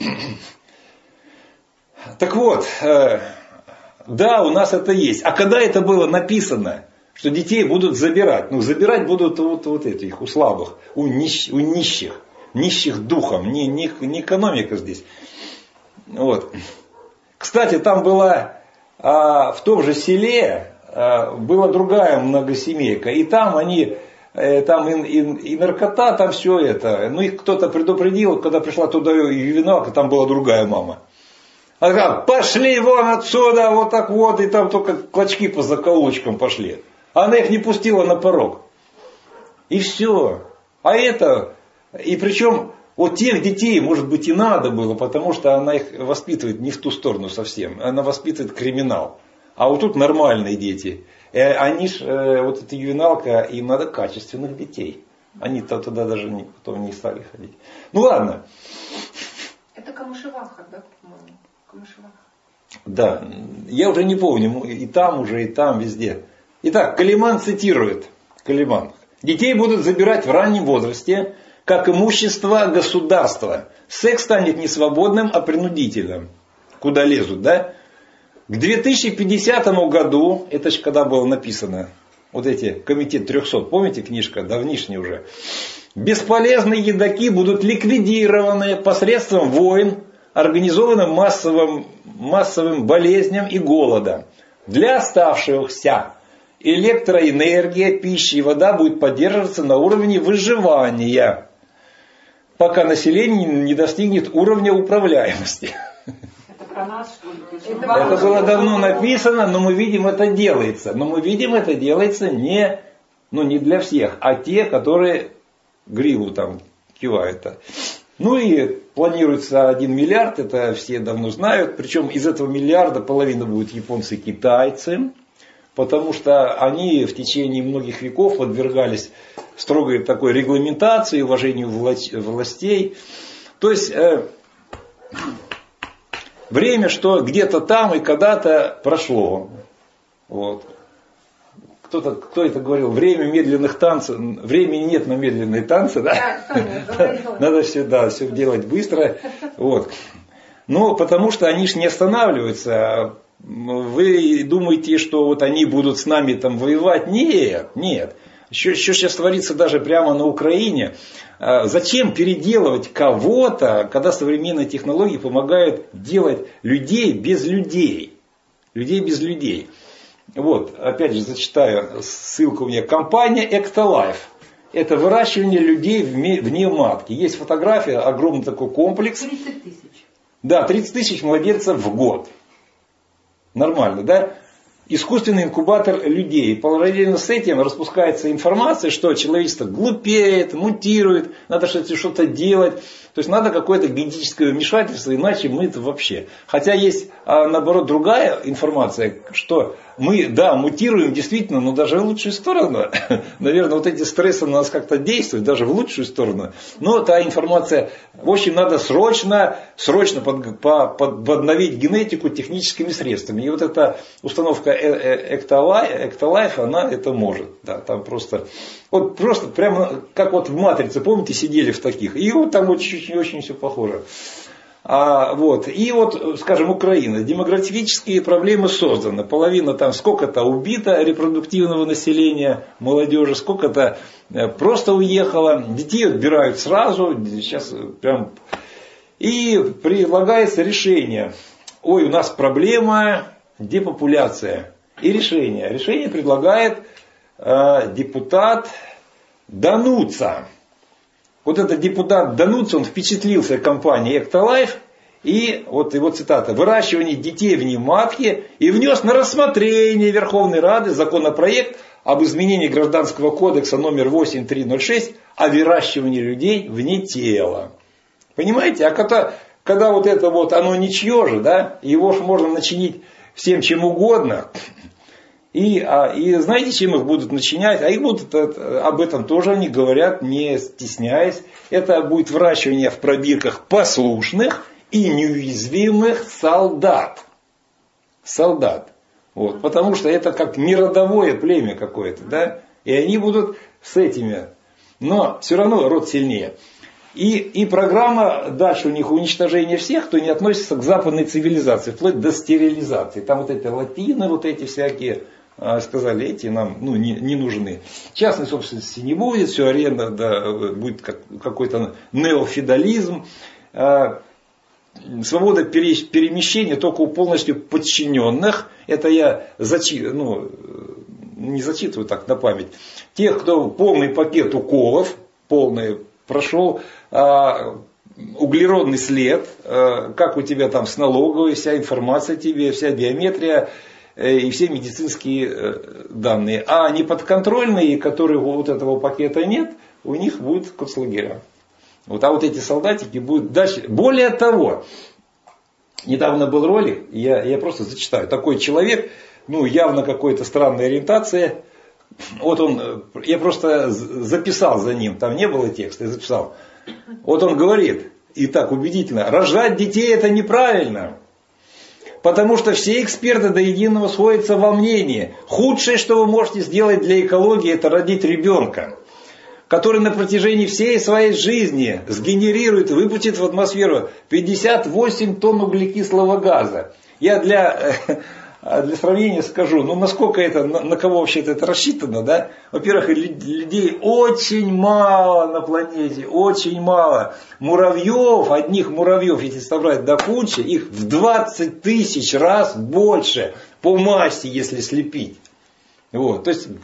Speaker 1: Так вот, э, да, у нас это есть. А когда это было написано? Что детей будут забирать. Ну, забирать будут вот, вот этих, у слабых, у, нищ, у нищих. Нищих духом. Не, не, не экономика здесь. Вот. Кстати, там была, а, в том же селе, а, была другая многосемейка. И там они, э, там и, и, и наркота, там все это. Ну, их кто-то предупредил, когда пришла туда ювеналка, там была другая мама. Она говорит, пошли вон отсюда, вот так вот. И там только клочки по закоулочкам пошли. Она их не пустила на порог. И все. А это, и причем вот тех детей, может быть, и надо было, потому что она их воспитывает не в ту сторону совсем. Она воспитывает криминал. А вот тут нормальные дети. Они ж, вот эта ювеналка, им надо качественных детей. Они-то туда даже не, потом не стали ходить. Ну ладно.
Speaker 5: Это Камышеваха, да, по-моему? Камышеваха.
Speaker 1: Да, я уже не помню, и там уже, и там, везде. Итак, Калиман цитирует. Калиман. Детей будут забирать в раннем возрасте, как имущество государства. Секс станет не свободным, а принудительным. Куда лезут, да? К две тысячи пятидесятому году, это же когда было написано, вот эти, комитет трехсот, помните книжка, давнишняя уже. Бесполезные едоки будут ликвидированы посредством войн, организованным массовым, массовым болезням и голодом. Для оставшихся электроэнергия, пища и вода будет поддерживаться на уровне выживания, пока население не достигнет уровня управляемости.
Speaker 5: Это про нас, что ли?
Speaker 1: Это было давно написано, но мы видим, это делается. Но мы видим, это делается не, ну, не для всех, а те, которые гриву там кивают. Ну и планируется один миллиард, это все давно знают. Причем из этого миллиарда половина будет японцы и китайцы. Потому что они в течение многих веков подвергались строгой такой регламентации, уважению властей. То есть э, время, что где-то там и когда-то прошло. Вот. Кто-то, кто это говорил? Время медленных танцев. Времени нет на медленные танцы. Да? Надо все, да, все делать быстро. Вот. Но потому что они же не останавливаются. Вы думаете, что вот они будут с нами там воевать? Нет, нет. Еще, еще сейчас творится даже прямо на Украине. Зачем переделывать кого-то, когда современные технологии помогают делать людей без людей? Людей без людей. Вот, опять же, зачитаю ссылку у меня. Компания Ectolife. Это выращивание людей вне матки. Есть фотография, огромный такой комплекс.
Speaker 4: тридцать тысяч.
Speaker 1: Да, тридцать тысяч младенцев в год. Нормально, да? Искусственный инкубатор людей. Параллельно с этим распускается информация, что человечество глупеет, мутирует, надо что-то делать. То есть надо какое-то генетическое вмешательство, иначе мы это вообще. Хотя есть, наоборот, другая информация, что мы, да, мутируем действительно, но даже в лучшую сторону. Наверное, вот эти стрессы на нас как-то действуют, даже в лучшую сторону. Но та информация, в общем, надо срочно, срочно под, по, подновить генетику техническими средствами. И вот эта установка Ectolife, она это может. Да, там просто, вот просто прямо как вот в «Матрице», помните, сидели в таких. И вот там очень-очень все похоже. А, вот. И вот, скажем, Украина. Демографические проблемы созданы. Половина там сколько-то убито репродуктивного населения, молодежи, сколько-то просто уехало. Детей отбирают сразу. Сейчас прям... И предлагается решение. Ой, у нас проблема депопуляция. И решение. Решение предлагает э, депутат Дануца. Вот этот депутат Дануца, он впечатлился компанией Ectolife, и вот его цитата: «Выращивание детей вне матки», и внес на рассмотрение Верховной Рады законопроект об изменении Гражданского кодекса номер восемь тысяч триста шесть о выращивании людей вне тела. Понимаете? А когда, когда вот это вот, оно ничье же, да, его же можно начинить всем чем угодно. И, а, и знаете, чем их будут начинять? А их будут, об этом тоже они говорят, не стесняясь. Это будет выращивание в пробирках послушных и неуязвимых солдат. Солдат. Вот, потому что это как миродовое племя какое-то, да? И они будут с этими. Но все равно род сильнее. И, и программа дальше у них уничтожение всех, кто не относится к западной цивилизации, вплоть до стерилизации. Там вот эти латины, вот эти всякие, сказали, эти нам ну, не, не нужны. Частной собственности не будет, все аренда, да, будет как, какой-то неофеодализм. Свобода перемещения только у полностью подчиненных. Это я зачи, ну, не зачитываю так на память. Тех, кто полный пакет уколов, полный прошел, а, углеродный след, а, как у тебя там с налоговой, вся информация тебе, вся биометрия и все медицинские данные. А неподконтрольные, которые вот этого пакета нет, у них будут концлагеря. Вот, а вот эти солдатики будут дальше. Более того, недавно был ролик, я, я просто зачитаю. Такой человек, ну явно какой-то странной ориентации. Вот он, я просто записал за ним, там не было текста, я записал. Вот он говорит, и так убедительно, рожать детей это неправильно. Потому что все эксперты до единого сходятся во мнении. Худшее, что вы можете сделать для экологии, это родить ребенка, который на протяжении всей своей жизни сгенерирует, выпустит в атмосферу пятьдесят восемь тонн углекислого газа. Я для, для сравнения скажу, ну насколько это, на, на кого вообще это рассчитано, да? Во-первых, людей очень мало на планете, очень мало. Муравьев, одних муравьев, если собрать до кучи, их в двадцать тысяч раз больше по массе, если слепить. Вот, то есть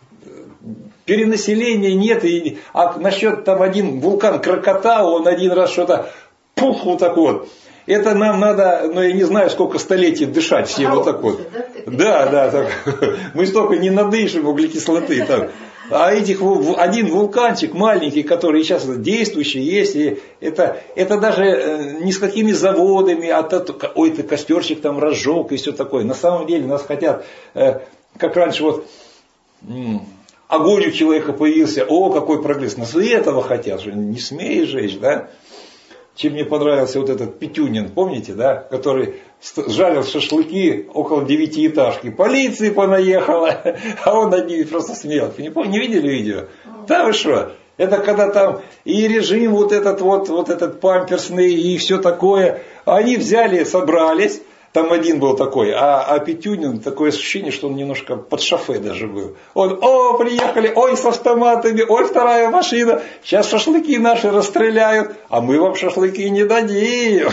Speaker 1: перенаселения нет. И, а насчет там один вулкан Кракатау, он один раз что-то пух вот так вот. Это нам надо, ну я не знаю, сколько столетий дышать все а вот так вот. Да, да, так. Мы столько не надышим углекислоты. Так. А этих один вулканчик маленький, который сейчас действующий есть, и это, это даже не с какими заводами, а то, ой, ты костерчик там разжег и все такое. На самом деле нас хотят, как раньше вот огонь у человека появился, о, какой прогресс. Нас и этого хотят, что не смей жечь, да. Чем мне понравился вот этот Петюнин, помните, да, который жарил шашлыки около девятиэтажки. Полиции понаехала, а он над ними просто смеялся. Не, не видели видео? Да вы что? Это когда там и режим вот этот вот, вот этот памперсный и все такое. Они взяли, собрались. Там один был такой, а, а Петюнин, такое ощущение, что он немножко под шофе даже был. Он, о, приехали, ой, с автоматами, ой, вторая машина, сейчас шашлыки наши расстреляют, а мы вам шашлыки не дадим.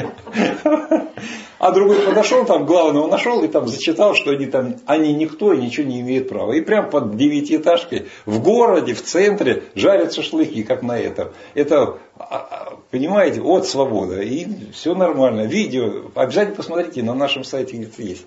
Speaker 1: А другой подошел, там главного нашел и там зачитал, что они там, они никто и ничего не имеют права. И прям под девятиэтажкой в городе, в центре жарят шашлыки, как на этом. Это, понимаете, вот свобода. И все нормально. Видео обязательно посмотрите, на нашем сайте где-то есть.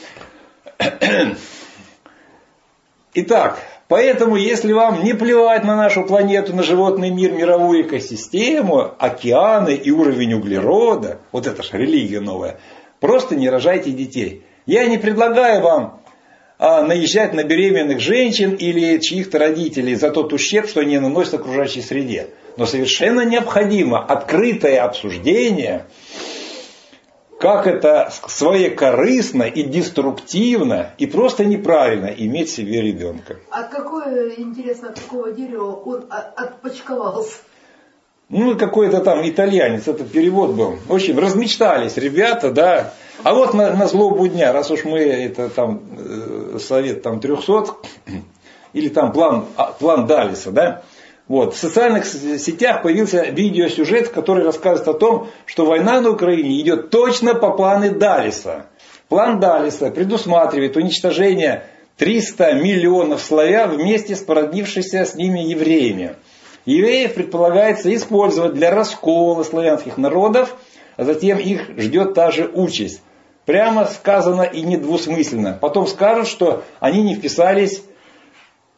Speaker 1: Итак, поэтому, если вам не плевать на нашу планету, на животный мир, мировую экосистему, океаны и уровень углерода, вот это же религия новая, просто не рожайте детей. Я не предлагаю вам а, наезжать на беременных женщин или чьих-то родителей за тот ущерб, что они наносят окружающей среде. Но совершенно необходимо открытое обсуждение, как это своекорыстно и деструктивно и просто неправильно иметь себе ребенка.
Speaker 4: А какое, интересно, от какого дерева он отпочковался?
Speaker 1: Ну, какой-то там итальянец, это перевод был. В общем, размечтались ребята, да. А вот на, на злобу дня, раз уж мы, это там, э, совет там трехсот, или там план, план Даллеса, да. Вот. В социальных сетях появился видеосюжет, который рассказывает о том, что война на Украине идет точно по плану Даллеса. План Даллеса предусматривает уничтожение триста миллионов славян вместе с породнившимися с ними евреями. Евреев предполагается использовать для раскола славянских народов, а затем их ждет та же участь. Прямо сказано и недвусмысленно. Потом скажут, что они не вписались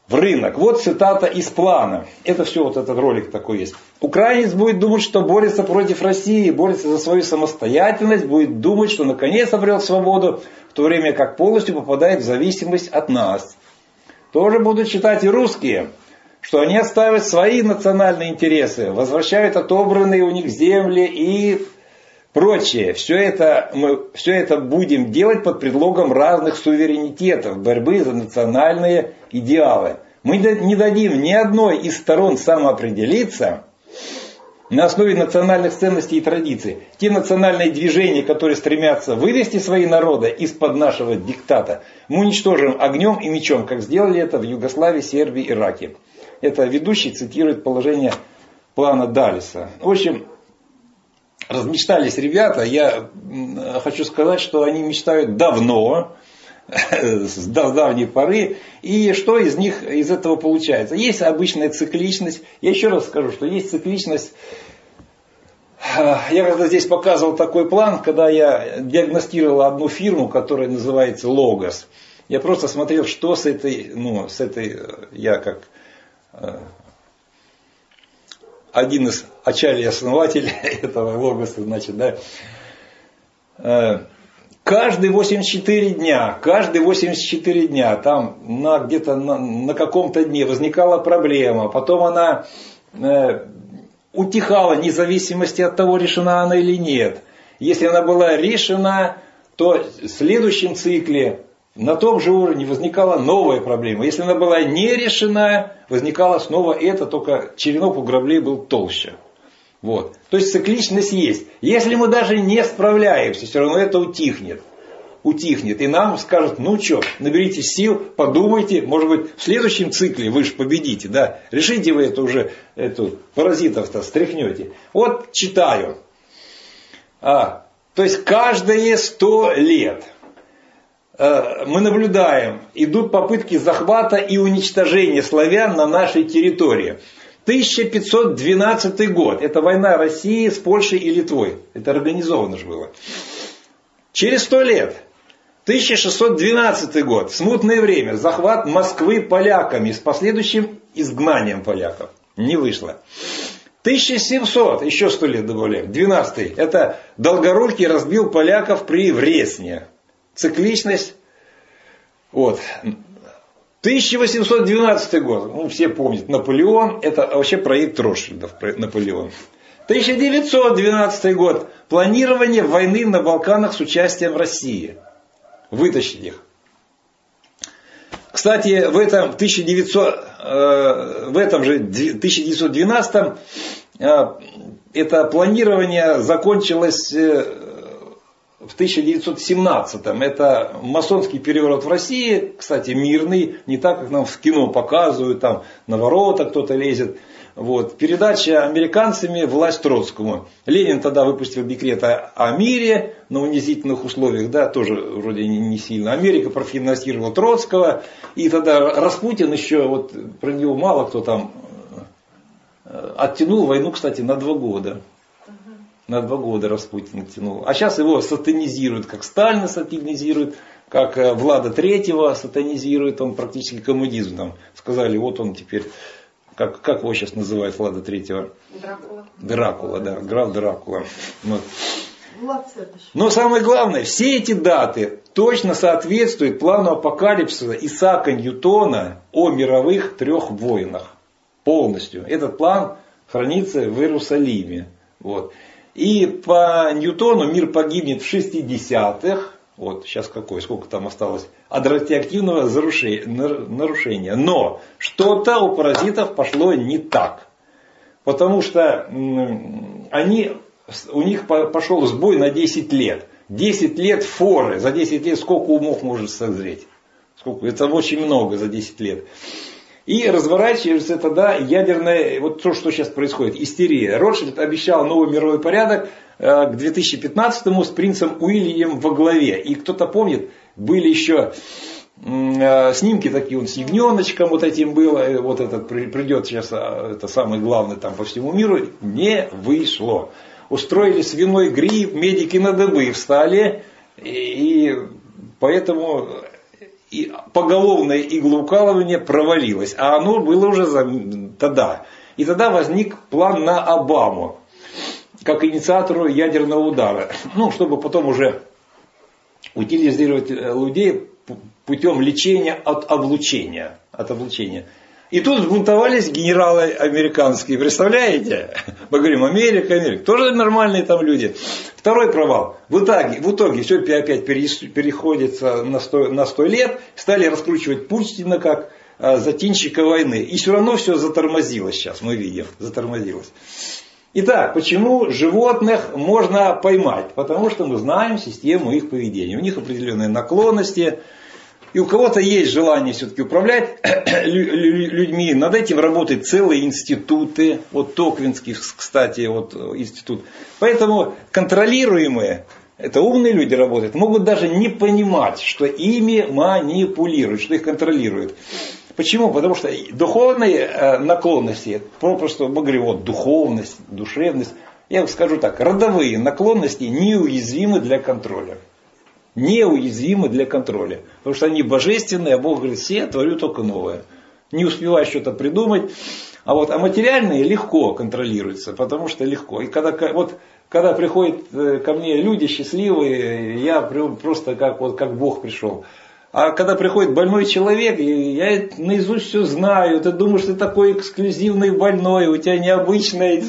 Speaker 1: в рынок. Вот цитата из плана. Это все, вот этот ролик такой есть. Украинец будет думать, что борется против России, борется за свою самостоятельность, будет думать, что наконец обрел свободу, в то время как полностью попадает в зависимость от нас. Тоже будут считать и русские, что они отстаивают свои национальные интересы, возвращают отобранные у них земли и прочее. Все это мы все это будем делать под предлогом разных суверенитетов, борьбы за национальные идеалы. Мы не дадим ни одной из сторон самоопределиться на основе национальных ценностей и традиций. Те национальные движения, которые стремятся вывести свои народы из-под нашего диктата, мы уничтожим огнем и мечом, как сделали это в Югославии, Сербии, Ираке. Это ведущий цитирует положение плана Даллеса. В общем, размечтались ребята. Я хочу сказать, что они мечтают давно, с давней поры. И что из них, из этого получается? Есть обычная цикличность. Я еще раз скажу, что есть цикличность. Я когда здесь показывал такой план, когда я диагностировал одну фирму, которая называется Logos. Я просто смотрел, что с этой, ну, с этой, я как один из очалий-основателей этого Логоса, значит, да, каждые восемьдесят четыре дня, каждые восемьдесят четыре дня, там на, где-то на, на каком-то дне возникала проблема, потом она э, утихала, вне зависимости от того, решена она или нет. Если она была решена, то в следующем цикле на том же уровне возникала новая проблема. Если она была не решена, возникала снова это, только черенок у граблей был толще. Вот. То есть цикличность есть. Если мы даже не справляемся, все равно это утихнет. Утихнет. И нам скажут, ну что, наберитесь сил, подумайте, может быть в следующем цикле вы же победите. Да? Решите вы это уже, эту паразитов-то стряхнете. Вот читаю. А, то есть каждые сто лет мы наблюдаем, идут попытки захвата и уничтожения славян на нашей территории. тысяча пятьсот двенадцатый год. Это война России с Польшей и Литвой. Это организовано же было. Через сто лет. тысяча шестьсот двенадцатый год. Смутное время. Захват Москвы поляками с последующим изгнанием поляков. Не вышло. тысяча семьсот. Еще сто лет добавляем. двенадцатый. Это Долгорукий разбил поляков при Вресне. Цикличность. Вот. тысяча восемьсот двенадцатый год. Ну, все помнят. Наполеон. Это вообще проект Ротшильдов. Наполеон. тысяча девятьсот двенадцатый год. Планирование войны на Балканах с участием России. Вытащить их. Кстати, в этом, тысяча девятьсот, э, в этом же тысяча девятьсот двенадцатом э, это планирование закончилось э, в тысяча девятьсот семнадцатом. Это масонский переворот в России, кстати, мирный, не так, как нам в кино показывают, там на ворота кто-то лезет. Вот. Передача американцами власть Троцкому. Ленин тогда выпустил декрет о мире на унизительных условиях, да, тоже вроде не, не сильно. Америка профинансировала Троцкого. И тогда Распутин еще, вот про него мало кто там, оттянул войну, кстати, на два года. На два года Распутин оттянул. А сейчас его сатанизируют, как Сталина сатанизируют, как Влада Третьего сатанизируют, он практически коммунизм. Там сказали, вот он теперь... Как, как его сейчас называют Влада Третьего?
Speaker 5: Дракула.
Speaker 1: Дракула, да, граф Дракула. Вот.
Speaker 4: Влад-цепыш.
Speaker 1: Но самое главное, все эти даты точно соответствуют плану апокалипсиса Исаака Ньютона о мировых трех войнах. Полностью. Этот план хранится в Иерусалиме. Вот. И по Ньютону мир погибнет в шестидесятых. Вот сейчас какой, сколько там осталось, от радиоактивного нарушения. Но что-то у паразитов пошло не так. Потому что они, у них пошел сбой на десять лет. десять лет форы. За десять лет сколько умов может созреть? Сколько? Это очень много за десять лет. И разворачивается тогда ядерная, вот то, что сейчас происходит, истерия. Ротшильд обещал новый мировой порядок к две тысячи пятнадцатому с принцем Уильямом во главе. И кто-то помнит, были еще снимки такие, он с ягненочком вот этим был, вот этот придет сейчас, это самый главный там по всему миру, не вышло. Устроили свиной грипп, медики на дыбы встали, и поэтому и поголовное иглоукалывание провалилось. А оно было уже за, тогда. И тогда возник план на Обаму, как инициатору ядерного удара. Ну, чтобы потом уже утилизировать людей путем лечения от облучения. От облучения. И тут взбунтовались генералы американские. Представляете? Мы говорим, Америка, Америка. Тоже нормальные там люди. Второй провал. В итоге, в итоге все опять переходится на сто, на сто лет. Стали раскручивать Путина как а, затинщика войны. И все равно все затормозилось сейчас. Мы видим. Затормозилось. Итак, почему животных можно поймать? Потому что мы знаем систему их поведения. У них определенные наклонности. И у кого-то есть желание все-таки управлять людьми. Над этим работают целые институты. Вот Токвинский, кстати, вот институт. Поэтому контролируемые, это умные люди работают, могут даже не понимать, что ими манипулируют, что их контролируют. Почему? Потому что духовные наклонности, просто мы говорим, вот духовность, душевность, я скажу так, родовые наклонности неуязвимы для контроля. Неуязвимы для контроля. Потому что они божественные, а Бог говорит, все, творю только новое. Не успеваю что-то придумать. А вот а материальные легко контролируются, потому что легко. И когда, вот, когда приходят ко мне люди счастливые, я просто как, вот, как Бог пришел. А когда приходит больной человек, я наизусть все знаю, ты думаешь, ты такой эксклюзивный больной, у тебя необычное...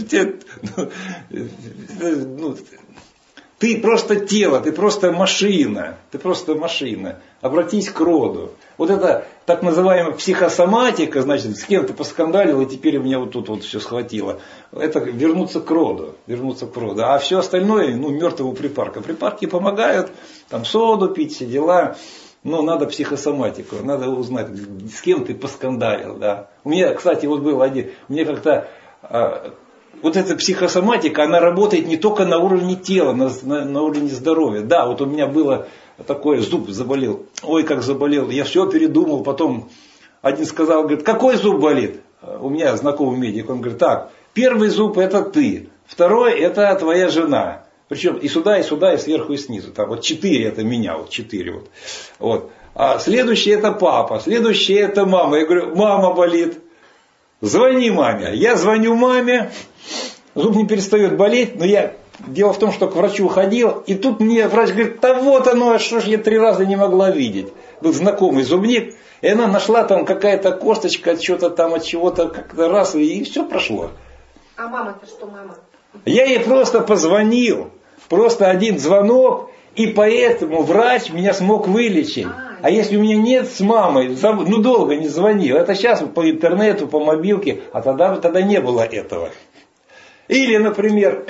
Speaker 1: Ну, ты просто тело, ты просто машина, ты просто машина. Обратись к роду. Вот это так называемая психосоматика, значит, с кем-то поскандалил, и теперь у меня вот тут вот все схватило. Это вернуться к роду, вернуться к роду. А все остальное, ну, мертвому припарка. Припарки помогают, там соду пить, все дела. Но надо психосоматику, надо узнать, с кем ты поскандалил, да. У меня, кстати, вот был один, у меня как-то... Вот эта психосоматика, она работает не только на уровне тела, на, на, на уровне здоровья. Да, вот у меня было такое, зуб заболел. Ой, как заболел. Я все передумал. Потом один сказал, говорит, какой зуб болит? У меня знакомый медик. Он говорит, так, первый зуб это ты. Второй это твоя жена. Причем и сюда, и сюда, и сверху, и снизу. Там вот четыре это меня, вот четыре вот. Вот. А следующий это папа, следующий это мама. Я говорю, мама болит. Звони маме. Я звоню маме. Зуб не перестает болеть, но я... Дело в том, что к врачу ходил, и тут мне врач говорит, да вот оно, что ж я три раза не могла видеть. Был знакомый зубник, и она нашла там какая-то косточка, от чего-то там, от чего-то как-то раз, и все прошло.
Speaker 6: А мама-то что, мама?
Speaker 1: Я ей просто позвонил, просто один звонок, и поэтому врач меня смог вылечить. А, а если у меня нет с мамой, ну долго не звонил, это сейчас по интернету, по мобилке, а тогда, тогда не было этого. Или, например,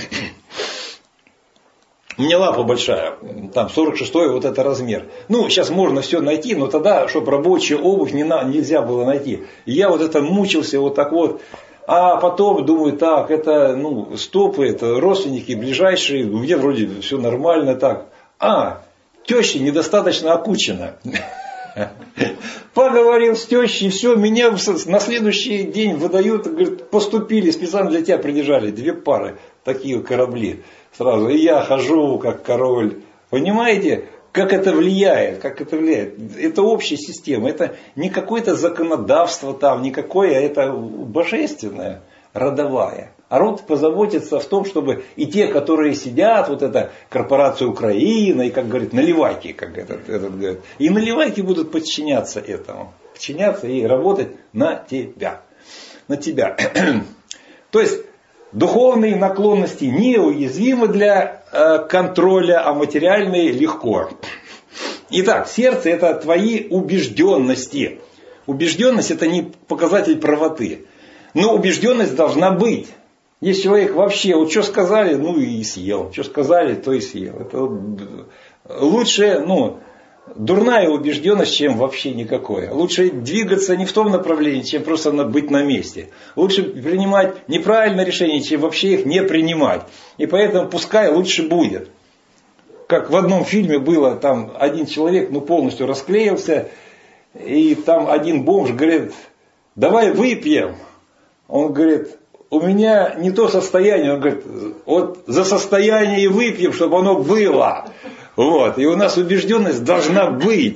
Speaker 1: у меня лапа большая, там сорок шестой вот это размер. Ну, сейчас можно все найти, но тогда, чтобы рабочая обувь не на, нельзя было найти. И я вот это мучился вот так вот. А потом думаю, так, это ну, стопы, это родственники ближайшие, где вроде все нормально так. А, теща недостаточно окучена. Поговорил с тещей, все, меня на следующий день выдают, говорят, поступили, специально для тебя придержали две пары, такие корабли сразу. И я хожу как король. Понимаете, как это влияет, как это влияет? Это общая система, это не какое-то законодавство там, никакое, это божественное, родовая. А род позаботится в том, чтобы и те, которые сидят, вот эта корпорация Украина, и, как говорит, наливайки, как этот, этот говорит, и наливайки будут подчиняться этому. Подчиняться и работать на тебя. На тебя. То есть, духовные наклонности неуязвимы для э, контроля, а материальные легко. Итак, сердце это твои убежденности. Убежденность это не показатель правоты. Но убежденность должна быть. Если человек вообще, вот что сказали, ну и съел. Что сказали, то и съел. Это лучше, ну, дурная убежденность, чем вообще никакое. Лучше двигаться не в том направлении, чем просто быть на месте. Лучше принимать неправильные решения, чем вообще их не принимать. И поэтому пускай лучше будет. Как в одном фильме было, там один человек ну, полностью расклеился, и там один бомж говорит, давай выпьем. Он говорит, у меня не то состояние, он говорит, вот за состояние и выпьем, чтобы оно было. Вот. И у нас убежденность должна быть.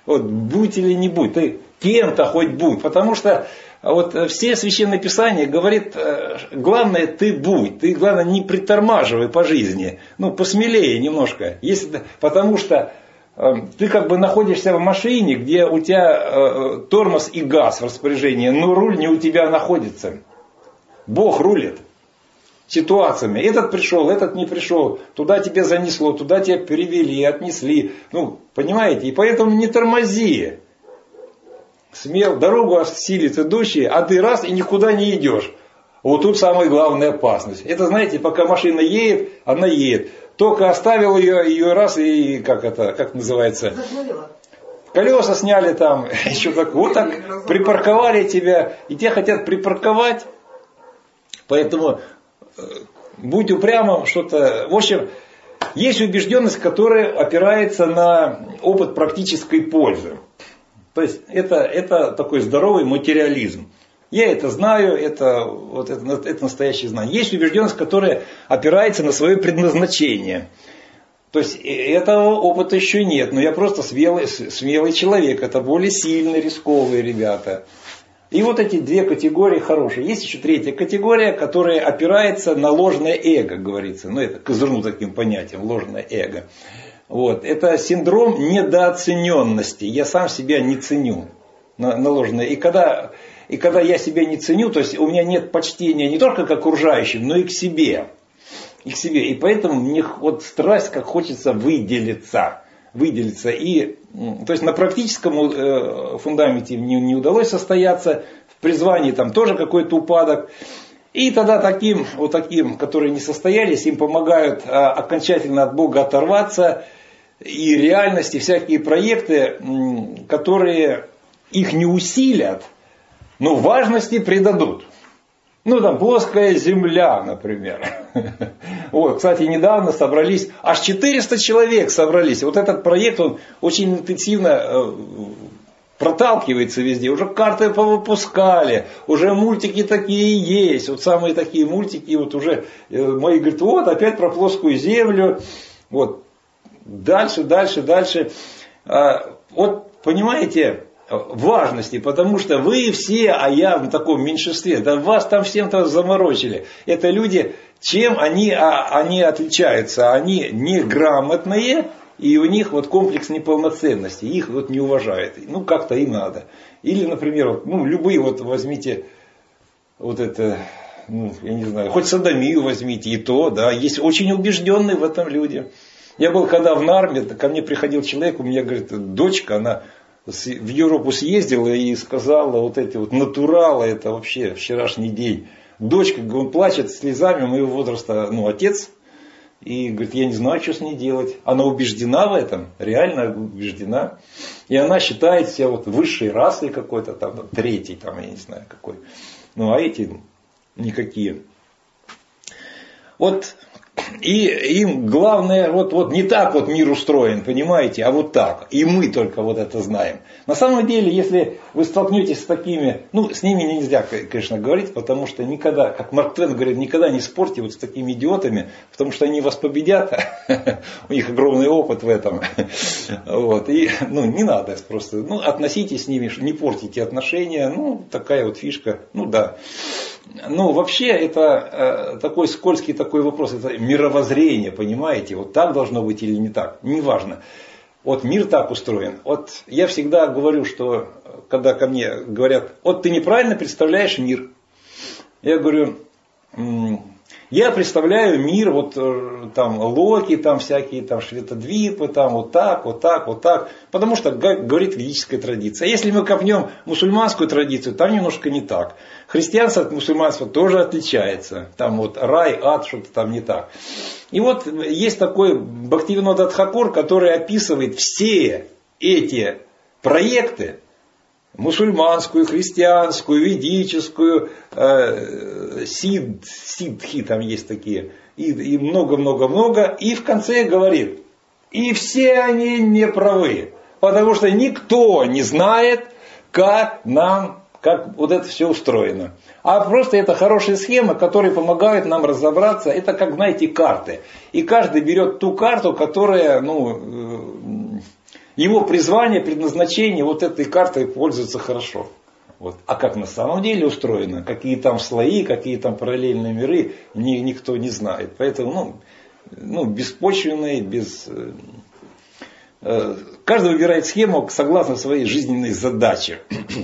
Speaker 1: Вот будь или не будь, ты кем-то хоть будь. Потому что вот все священные писания говорит, главное ты будь, ты главное не притормаживай по жизни, ну посмелее немножко. Если, потому что ты как бы находишься в машине, где у тебя тормоз и газ в распоряжении, но руль не у тебя находится. Бог рулит ситуациями. Этот пришел, этот не пришел, туда тебя занесло, туда тебя перевели, отнесли. Ну, понимаете, и поэтому не тормози. Смел, дорогу осилит идущий, а ты раз и никуда не идешь. Вот тут самая главная опасность. Это, знаете, пока машина едет, она едет. Только оставил ее, ее раз и, как это, как называется?
Speaker 4: Заглавила.
Speaker 1: Колеса сняли там, еще так, вот так припарковали тебя, и тебя хотят припарковать. Поэтому будь упрямым, что-то. В общем, есть убежденность, которая опирается на опыт практической пользы. То есть это, это такой здоровый материализм. Я это знаю, это, вот это, это настоящее знание. Есть убежденность, которая опирается на свое предназначение. То есть этого опыта еще нет, но я просто смелый, смелый человек, это более сильные, рисковые ребята. И вот эти две категории хорошие. Есть еще третья категория, которая опирается на ложное эго, говорится. Ну, это козырну таким понятием, ложное эго. Вот. Это синдром недооцененности. Я сам себя не ценю. На, на ложное. И когда, и когда я себя не ценю, то есть у меня нет почтения не только к окружающим, но и к себе. И к себе. И поэтому мне вот страсть, как хочется выделиться. выделиться. И, то есть на практическом э, фундаменте не, не удалось состояться, в призвании там тоже какой-то упадок. И тогда таким, вот таким, которые не состоялись, им помогают э, окончательно от Бога оторваться, и реальности, всякие проекты, м, которые их не усилят, но важности придадут. Ну, там, плоская земля, например. Вот, кстати, недавно собрались, аж четыреста человек собрались. Вот этот проект, он очень интенсивно проталкивается везде. Уже карты повыпускали, уже мультики такие есть. Вот самые такие мультики, вот уже мои говорят, вот, опять про плоскую землю. Вот, дальше, дальше, дальше. Вот, понимаете, важности, потому что вы все, а я в таком меньшинстве, да вас там всем-то заморочили. Это люди, чем они, а, они отличаются? Они неграмотные, и у них вот комплекс неполноценности, их вот не уважают. Ну, как-то и надо. Или, например, вот, ну, любые, вот возьмите, вот это, ну, я не знаю, хоть содомию возьмите, и то, да, есть очень убежденные в этом люди. Я был когда в Нарме, ко мне приходил человек, у меня, говорит, дочка, она в Европу съездила и сказала, вот эти вот натуралы, это вообще вчерашний день. Дочка, он плачет слезами моего возраста, ну, отец, и говорит, я не знаю, что с ней делать. Она убеждена в этом, реально убеждена. И она считает себя вот высшей расой какой-то, там, там третий, там, я не знаю какой. Ну, а эти никакие. Вот. И им главное, вот, вот не так вот мир устроен, понимаете, а вот так. И мы только вот это знаем. На самом деле, если вы столкнетесь с такими, ну, с ними нельзя, конечно, говорить, потому что никогда, как Марк Твен говорит, никогда не спорьте вот с такими идиотами, потому что они вас победят, у них огромный опыт в этом. Вот. И, ну, не надо просто, ну, относитесь с ними, не портите отношения, ну, такая вот фишка, ну, да. Ну, вообще, это э, такой скользкий такой вопрос, это мировоззрение, понимаете, вот так должно быть или не так, неважно. Вот мир так устроен. Вот я всегда говорю, что когда ко мне говорят, вот ты неправильно представляешь мир. Я говорю, я представляю мир, вот там Локи, там всякие там Шветодвипы, там вот так, вот так, вот так. Потому что говорит ведическая традиция. Если мы копнем мусульманскую традицию, там немножко не так. Христианство от мусульманства тоже отличается. Там вот рай, ад, что-то там не так. И вот есть такой Бхактивинода Тхакур, который описывает все эти проекты, мусульманскую, христианскую, ведическую, э, сид, сидхи там есть такие, и много-много-много, и, и в конце говорит, и все они не правы, потому что никто не знает, как нам, как вот это все устроено. А просто это хорошая схема, которая помогает нам разобраться, это как, знаете, карты. И каждый берет ту карту, которая, ну, его призвание, предназначение вот этой картой пользуется хорошо. Вот. А как на самом деле устроено, какие там слои, какие там параллельные миры, ни, никто не знает. Поэтому ну, ну, беспочвенный, без... Э, каждый выбирает схему согласно своей жизненной задаче.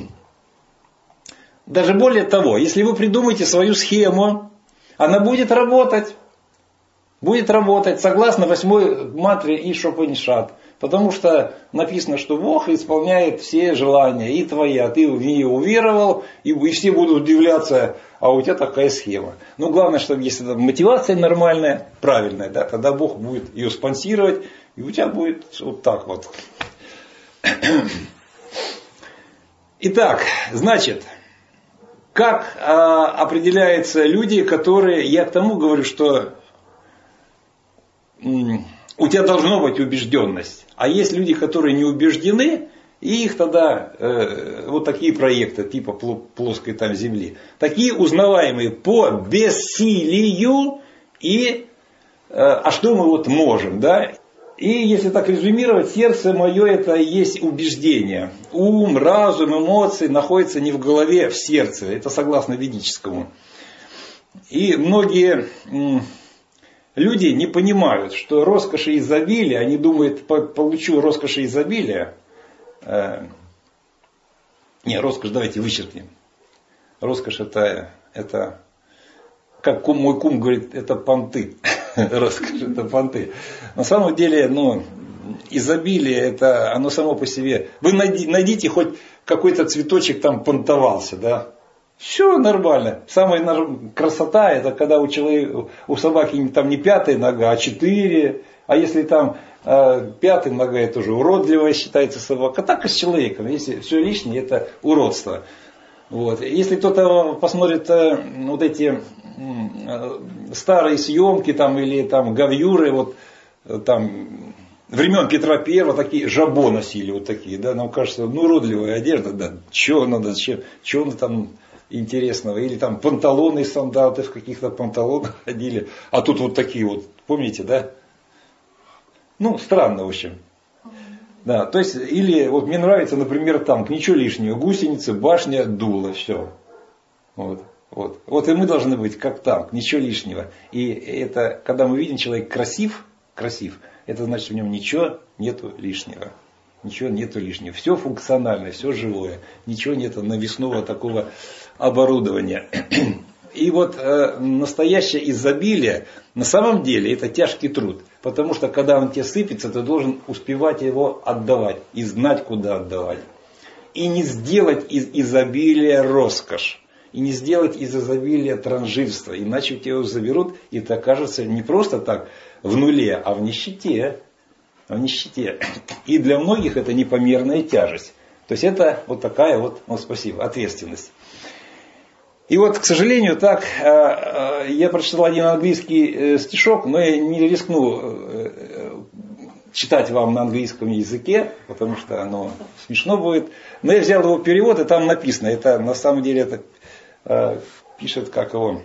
Speaker 1: Даже более того, если вы придумаете свою схему, она будет работать. Будет работать согласно восьмой мантре Ишопанишат. Потому что написано, что Бог исполняет все желания и твои, а ты в нее уверовал, и, и все будут удивляться, а у тебя такая схема. Но главное, чтобы если мотивация нормальная, правильная, да, тогда Бог будет ее спонсировать, и у тебя будет вот так вот. Итак, значит, как а, определяются люди, которые, я к тому говорю, что м, у тебя должна быть убежденность. А есть люди, которые не убеждены, и их тогда э, вот такие проекты, типа плоской там земли, такие узнаваемые по бессилию и э, а что мы вот можем, да? И если так резюмировать, сердце мое это и есть убеждение. Ум, разум, эмоции находятся не в голове, в сердце. Это согласно ведическому. И многие м, люди не понимают, что роскошь и изобилие, они думают, получу роскошь и изобилие. Э, не, роскошь давайте вычеркнем. Роскошь это, это как кум, мой кум говорит, это понты. Роскошь это понты. На самом деле, ну, изобилие, это оно само по себе. Вы найдите хоть какой-то цветочек там понтовался, да. Все нормально. Самая красота это когда у человека, у собаки там не пятая нога, а четыре. А если там э, пятая нога, это уже уродливая считается собака. Так и с человеком. Если все лишнее, это уродство. Вот. Если кто-то посмотрит э, вот эти э, старые съемки там, или там гравюры, вот э, там времен Петра Первого такие жабо носили, вот такие, да, нам кажется, ну уродливая одежда, да, что надо, что там интересного, или там панталоны из солдаты в каких-то панталонах ходили, а тут вот такие вот, помните, да? Ну, странно, в общем. Да, то есть, или вот мне нравится, например, танк, ничего лишнего, гусеницы, башня, дуло, все. Вот, вот. Вот и мы должны быть как танк, ничего лишнего. И это, когда мы видим, человек красив, красив, это значит, в нем ничего нету лишнего. Ничего нету лишнего. Все функциональное, все живое. Ничего нету навесного такого оборудования. И вот э, настоящее изобилие, на самом деле, это тяжкий труд. Потому что, когда он тебе сыпется, ты должен успевать его отдавать. И знать, куда отдавать. И не сделать из изобилия роскошь. И не сделать из изобилия транжирство. Иначе тебя его заберут, и ты окажешься не просто так в нуле, а в нищете. В нищете. И для многих это непомерная тяжесть. То есть это вот такая вот, ну спасибо, ответственность. И вот, к сожалению, так, я прочитал один английский стишок, но я не рискну читать вам на английском языке, потому что оно смешно будет. Но я взял его перевод, и там написано, это на самом деле это пишет, как его,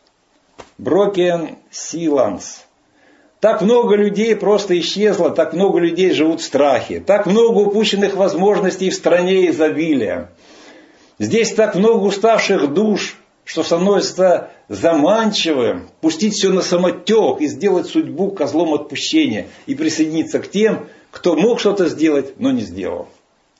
Speaker 1: Broken Sealands. Так много людей просто исчезло, так много людей живут в страхе, так много упущенных возможностей в стране изобилия. Здесь так много уставших душ, что становится заманчивым пустить все на самотек и сделать судьбу козлом отпущения и присоединиться к тем, кто мог что-то сделать, но не сделал.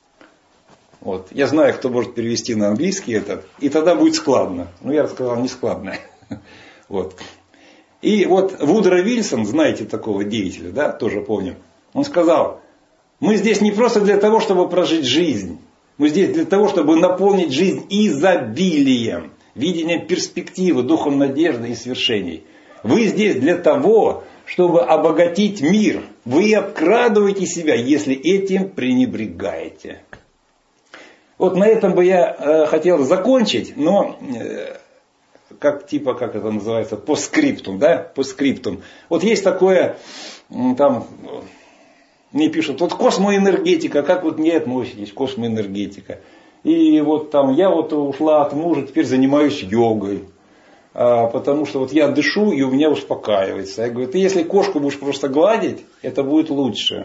Speaker 1: Вот. Я знаю, кто может перевести на английский это, и тогда будет складно. Но я рассказал, не складно. Вот. И вот Вудро Вильсон, знаете такого деятеля, да, тоже помню, он сказал, мы здесь не просто для того, чтобы прожить жизнь, мы здесь для того, чтобы наполнить жизнь изобилием, видением перспективы, духом надежды и свершений. Вы здесь для того, чтобы обогатить мир. Вы обкрадываете себя, если этим пренебрегаете. Вот на этом бы я э, хотел закончить, но... Э, как типа, как это называется, постскриптум, да, постскриптум. Вот есть такое, там, мне пишут, вот космоэнергетика, как вот не относитесь, космоэнергетика. И вот там, я вот ушла от мужа, теперь занимаюсь йогой, а, потому что вот я дышу, и у меня успокаивается. Я говорю, ты если кошку будешь просто гладить, это будет лучше.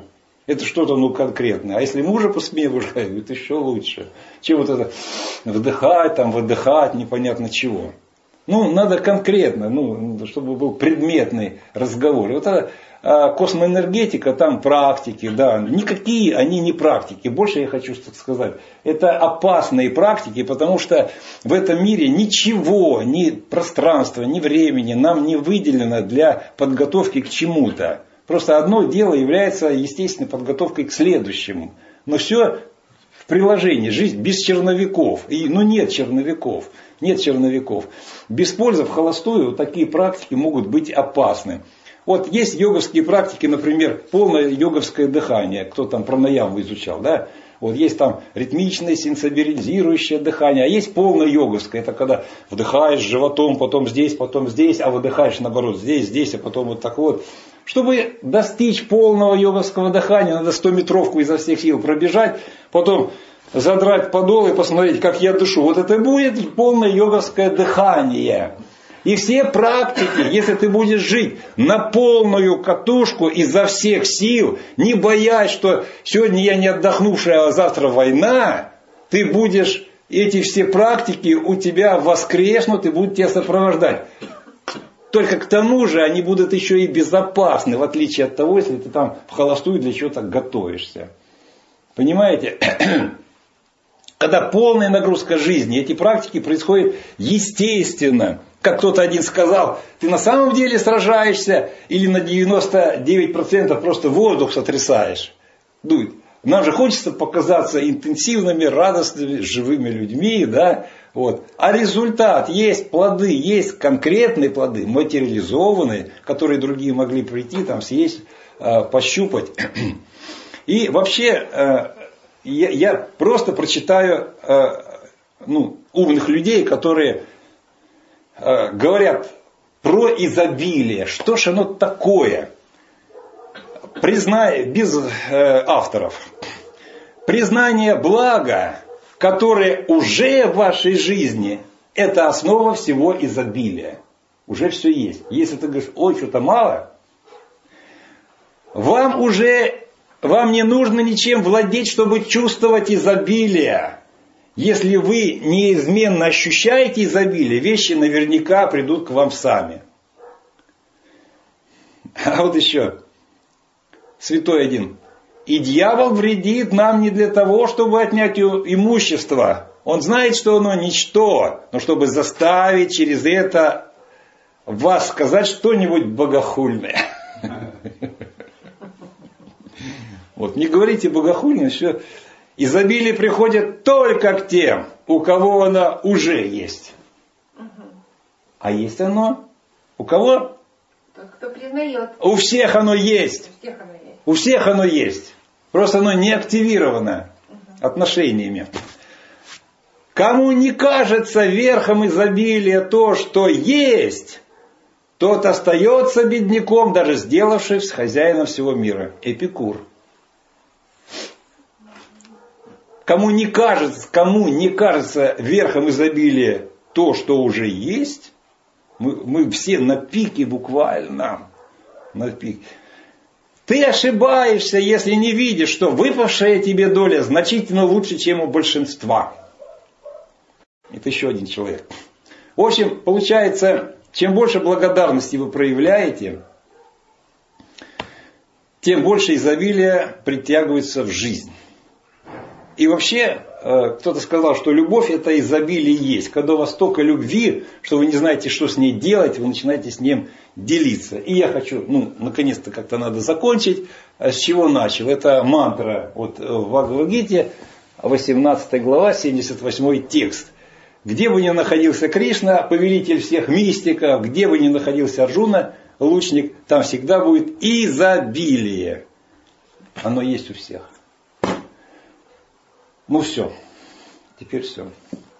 Speaker 1: Это что-то ну конкретное. А если мужа посмеиваешь, это еще лучше. Чем вот это вдыхать, там, выдыхать, непонятно чего. Ну, надо конкретно, ну, чтобы был предметный разговор. Вот это а, космоэнергетика, там практики, да. Никакие они не практики. Больше я хочу сказать. Это опасные практики, потому что в этом мире ничего, ни пространства, ни времени нам не выделено для подготовки к чему-то. Просто одно дело является естественной подготовкой к следующему. Но все в приложении. Жизнь без черновиков. И, ну нет черновиков. Нет черновиков. Без пользы в холостую вот такие практики могут быть опасны. Вот есть йоговские практики, например, полное йоговское дыхание. Кто там пранаяму изучал, да? Вот есть там ритмичное, сенсибилизирующее дыхание, а есть полное йоговское. Это когда вдыхаешь животом, потом здесь, потом здесь, а выдыхаешь наоборот здесь, здесь, а потом вот так вот. Чтобы достичь полного йоговского дыхания, надо стометровку изо всех сил пробежать, потом задрать подол и посмотреть, как я дышу. Вот это будет полное йоговское дыхание. И все практики, если ты будешь жить на полную катушку изо всех сил, не боясь, что сегодня я не отдохнувшая, а завтра война, ты будешь, эти все практики у тебя воскреснут и будут тебя сопровождать. Только к тому же они будут еще и безопасны, в отличие от того, если ты там в холостую для чего-то готовишься. Понимаете? Когда полная нагрузка жизни, эти практики происходят естественно. Как кто-то один сказал, ты на самом деле сражаешься или на девяносто девять процентов просто воздух сотрясаешь. Дует. Нам же хочется показаться интенсивными, радостными, живыми людьми, да? Вот. А результат, есть плоды, есть конкретные плоды, материализованные, которые другие могли прийти, там съесть, пощупать. И вообще, я, я просто прочитаю ну, умных людей, которые говорят про изобилие. Что ж оно такое? Признай, без э, авторов. Признание блага, которое уже в вашей жизни, это основа всего изобилия. Уже все есть. Если ты говоришь, ой, что-то мало, вам уже, вам не нужно ничем владеть, чтобы чувствовать изобилие. Если вы неизменно ощущаете изобилие, вещи наверняка придут к вам сами. А вот еще. Святой один. И дьявол вредит нам не для того, чтобы отнять имущество. Он знает, что оно ничто, но чтобы заставить через это вас сказать что-нибудь богохульное. Вот, не говорите богохульное, что изобилие приходит только к тем, у кого оно уже есть. А есть оно? У кого?
Speaker 6: Тот, кто признает.
Speaker 1: У всех оно есть.
Speaker 6: У всех оно есть.
Speaker 1: У всех оно есть. Просто оно не активировано отношениями. Кому не кажется верхом изобилия то, что есть, тот остается бедняком, даже сделавшись хозяином всего мира. Эпикур. Кому не кажется, кому не кажется верхом изобилия то, что уже есть, мы, мы все на пике буквально. На пике. Ты ошибаешься, если не видишь, что выпавшая тебе доля значительно лучше, чем у большинства. Это еще один человек. В общем, получается, чем больше благодарности вы проявляете, тем больше изобилия притягивается в жизнь. И вообще, кто-то сказал, что любовь это изобилие есть. Когда у вас столько любви, что вы не знаете, что с ней делать, вы начинаете с ним делиться. И я хочу, ну, наконец-то как-то надо закончить. С чего начал? Это мантра вот, в Бхагавад-гите, восемнадцатая глава, семьдесят восьмой текст. Где бы ни находился Кришна, повелитель всех мистиков, где бы ни находился Арджуна, лучник, там всегда будет изобилие. Оно есть у всех. Ну все, теперь все.